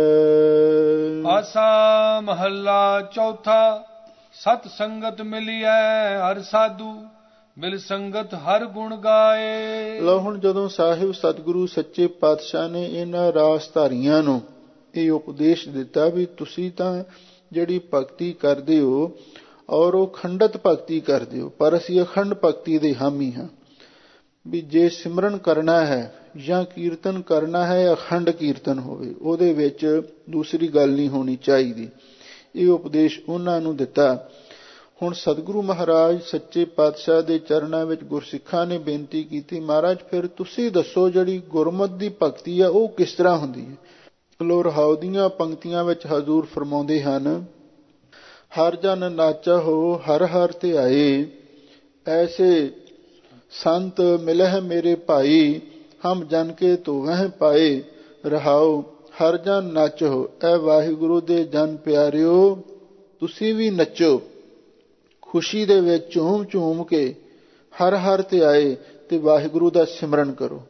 ਆਸਾ ਮਹੱਲਾ ਚੌਥਾ। ਸਤ ਸੰਗਤ ਮਿਲਿਐ ਹਰ ਸਾਧੂ, ਮਿਲ ਸੰਗਤ ਹਰ ਗੁਣ ਗਾਏ। ਲਓ ਹੁਣ ਜਦੋਂ ਸਾਹਿਬ ਸਤਿਗੁਰੂ ਸੱਚੇ ਪਾਤਸ਼ਾਹ ਨੇ ਇਹਨਾਂ ਰਾਸਧਾਰੀਆਂ ਨੂੰ ਇਹ ਉਪਦੇਸ਼ ਦਿੱਤਾ ਵੀ ਤੁਸੀਂ ਤਾਂ ਜਿਹੜੀ ਭਗਤੀ ਕਰਦੇ ਹੋ ਔਰ ਉਹ ਖੰਡਤ ਭਗਤੀ ਕਰਦੇ ਹੋ, ਪਰ ਅਸੀਂ ਅਖੰਡ ਭਗਤੀ ਦੇ ਹਾਮੀ ਹਾਂ। ਵੀ ਜੇ ਸਿਮਰਨ ਕਰਨਾ ਹੈ ਜਾਂ ਕੀਰਤਨ ਕਰਨਾ ਹੈ, ਅਖੰਡ ਕੀਰਤਨ ਹੋਵੇ, ਉਹਦੇ ਵਿੱਚ ਦੂਸਰੀ ਗੱਲ ਨਹੀਂ ਹੋਣੀ ਚਾਹੀਦੀ। ਇਹ ਉਪਦੇਸ਼ ਉਹਨਾਂ ਨੂੰ ਦਿੱਤਾ। ਹੁਣ ਸਤਿਗੁਰੂ ਮਹਾਰਾਜ ਸੱਚੇ ਪਾਤਸ਼ਾਹ ਦੇ ਚਰਨਾਂ ਵਿੱਚ ਗੁਰਸਿੱਖਾਂ ਨੇ ਬੇਨਤੀ ਕੀਤੀ, ਮਹਾਰਾਜ ਫਿਰ ਤੁਸੀਂ ਦੱਸੋ ਜਿਹੜੀ ਗੁਰਮਤਿ ਦੀ ਭਗਤੀ ਆ ਉਹ ਕਿਸ ਤਰ੍ਹਾਂ ਹੁੰਦੀ ਹੈ। ਲੋ ਰਹਾਉ ਦੀਆਂ ਪੰਕਤੀਆਂ ਵਿੱਚ ਹਜ਼ੂਰ ਫਰਮਾਉਂਦੇ ਹਨ, ਹਰ ਜਨ ਨਾਚਾ ਹੋ ਹਰ ਹਰ ਧਿਆਏ, ਐਸੇ ਸੰਤ ਮਿਲਹਿ ਮੇਰੇ ਭਾਈ, ਹਮ ਜਨ ਕੇ ਧੋਵਹਿ ਪਾਏ। ਰਹਾਉ ਹਰ ਜਨ ਨਾਚੋ, ਐ ਵਾਹਿਗੁਰੂ ਦੇ ਜਨ ਪਿਆਰਿਓ ਤੁਸੀਂ ਵੀ ਨੱਚੋ, ਖੁਸ਼ੀ ਦੇ ਵਿੱਚ ਝੂਮ ਝੂਮ ਕੇ ਹਰ ਹਰ ਧਿਆਏ ਤੇ ਵਾਹਿਗੁਰੂ ਦਾ ਸਿਮਰਨ ਕਰੋ।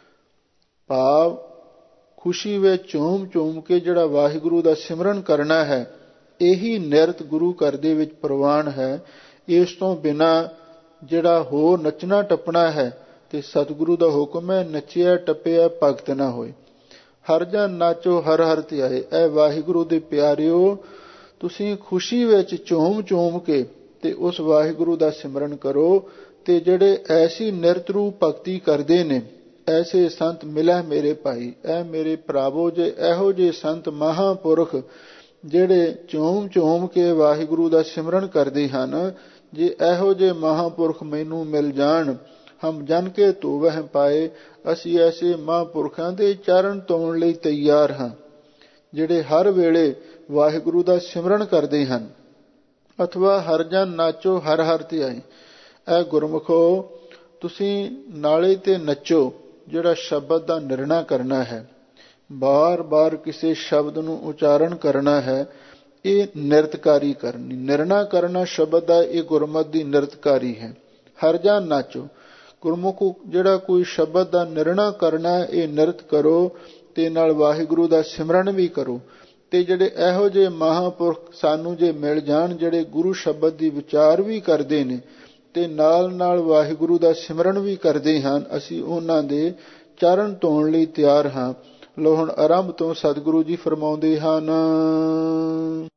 ਭਾਵ ਖੁਸ਼ੀ ਵਿੱਚ ਝੂਮ ਝੂਮ ਕੇ ਜਿਹੜਾ ਵਾਹਿਗੁਰੂ ਦਾ ਸਿਮਰਨ ਕਰਨਾ ਹੈ, ਇਹੀ ਨਿਰਤ ਗੁਰੂ ਘਰ ਦੇ ਵਿੱਚ ਪ੍ਰਵਾਨ ਹੈ। ਇਸ ਤੋਂ ਬਿਨਾਂ ਜਿਹੜਾ ਹੋਰ ਨੱਚਣਾ ਟੱਪਣਾ ਹੈ ਤੇ ਸਤਿਗੁਰੂ ਦਾ ਹੁਕਮ ਹੈ, ਨੱਚਿਆ ਟੱਪਿਆ ਭਗਤ ਨਾ ਹੋਏ। ਹਰ ਜਨ ਨਾਚੋ ਹਰ ਹਰ ਧਿਆਏ, ਐ ਵਾਹਿਗੁਰੂ ਦੇ ਪਿਆਰਿਓ ਤੁਸੀਂ ਖੁਸ਼ੀ ਵਿੱਚ ਝੂਮ ਝੂਮ ਕੇ ਤੇ ਉਸ ਵਾਹਿਗੁਰੂ ਦਾ ਸਿਮਰਨ ਕਰੋ। ਤੇ ਜਿਹੜੇ ਐਸੀ ਨਿਰਤ ਰੂਪ ਭਗਤੀ ਕਰਦੇ ਨੇ, ਐਸੇ ਸੰਤ ਮਿਲੈ ਮੇਰੇ ਭਾਈ, ਐ ਮੇਰੇ ਭਰਾਵੋ ਜੇ ਇਹੋ ਜਿਹੇ ਸੰਤ ਮਹਾਂਪੁਰਖ ਜਿਹੜੇ ਝੂਮ ਝੂਮ ਕੇ ਵਾਹਿਗੁਰੂ ਦਾ ਸਿਮਰਨ ਕਰਦੇ ਹਨ, ਜੇ ਇਹੋ ਜਿਹੇ ਮਹਾਂਪੁਰਖ ਮੈਨੂੰ ਮਿਲ ਜਾਣ, ਹਮ ਜਨ ਕੇ ਧੋਵਹਿ ਪਾਏ, ਅਸੀਂ ਐਸੇ ਮਹਾਂਪੁਰਖਾਂ ਦੇ ਚਰਨ ਧੋਣ ਲਈ ਤਿਆਰ ਹਾਂ, ਜਿਹੜੇ ਹਰ ਵੇਲੇ ਵਾਹਿਗੁਰੂ ਦਾ ਸਿਮਰਨ ਕਰਦੇ ਹਨ। ਅਥਵਾ ਹਰ ਜਨ ਨਾਚੋ ਹਰ ਹਰ ਧਿਆਏ, ਐ ਗੁਰਮੁਖੋ ਤੁਸੀਂ ਨਾਲੇ ਤੇ ਨੱਚੋ, ਜਿਹੜਾ ਸ਼ਬਦ ਦਾ ਨਿਰਣਾ ਕਰਨਾ ਹੈ, ਬਾਰ-ਬਾਰ ਕਿਸੇ ਸ਼ਬਦ ਨੂੰ ਉਚਾਰਨ ਕਰਨਾ ਹੈ, ਇਹ ਨਿਰਤਕਾਰੀ ਕਰਨੀ, ਨਿਰਣਾ ਕਰਨਾ ਸ਼ਬਦ ਦਾ, ਇਹ ਗੁਰਮਤਿ ਦੀ ਨਿਰਤਕਾਰੀ ਹੈ। ਹਰ ਜਨ ਨਾਚੋ, ਗੁਰਮੁਖ ਜਿਹੜਾ ਕੋਈ ਸ਼ਬਦ ਦਾ ਨਿਰਣਾ ਕਰਨਾ ਇਹ ਨਿਰਤ ਕਰੋ ਤੇ ਨਾਲ ਵਾਹਿਗੁਰੂ ਦਾ ਸਿਮਰਨ ਵੀ ਕਰੋ। ਤੇ ਜਿਹੜੇ ਇਹੋ ਜਿਹੇ ਮਹਾਂਪੁਰਖ ਸਾਨੂੰ ਜੇ ਮਿਲ ਜਾਣ, ਜਿਹੜੇ ਗੁਰੂ ਸ਼ਬਦ ਦੀ ਵਿਚਾਰ ਵੀ ਕਰਦੇ ਨੇ ਤੇ ਨਾਲ ਨਾਲ ਵਾਹਿਗੁਰੂ ਦਾ ਸਿਮਰਨ ਵੀ ਕਰਦੇ ਹਨ, ਅਸੀਂ ਉਹਨਾਂ ਦੇ ਚਰਨ ਧੋਣ ਲਈ ਤਿਆਰ ਹਾਂ। ਲੋ ਹੁਣ ਆਰੰਭ ਤੋਂ ਸਤਿਗੁਰੂ ਜੀ ਫਰਮਾਉਂਦੇ ਹਨ,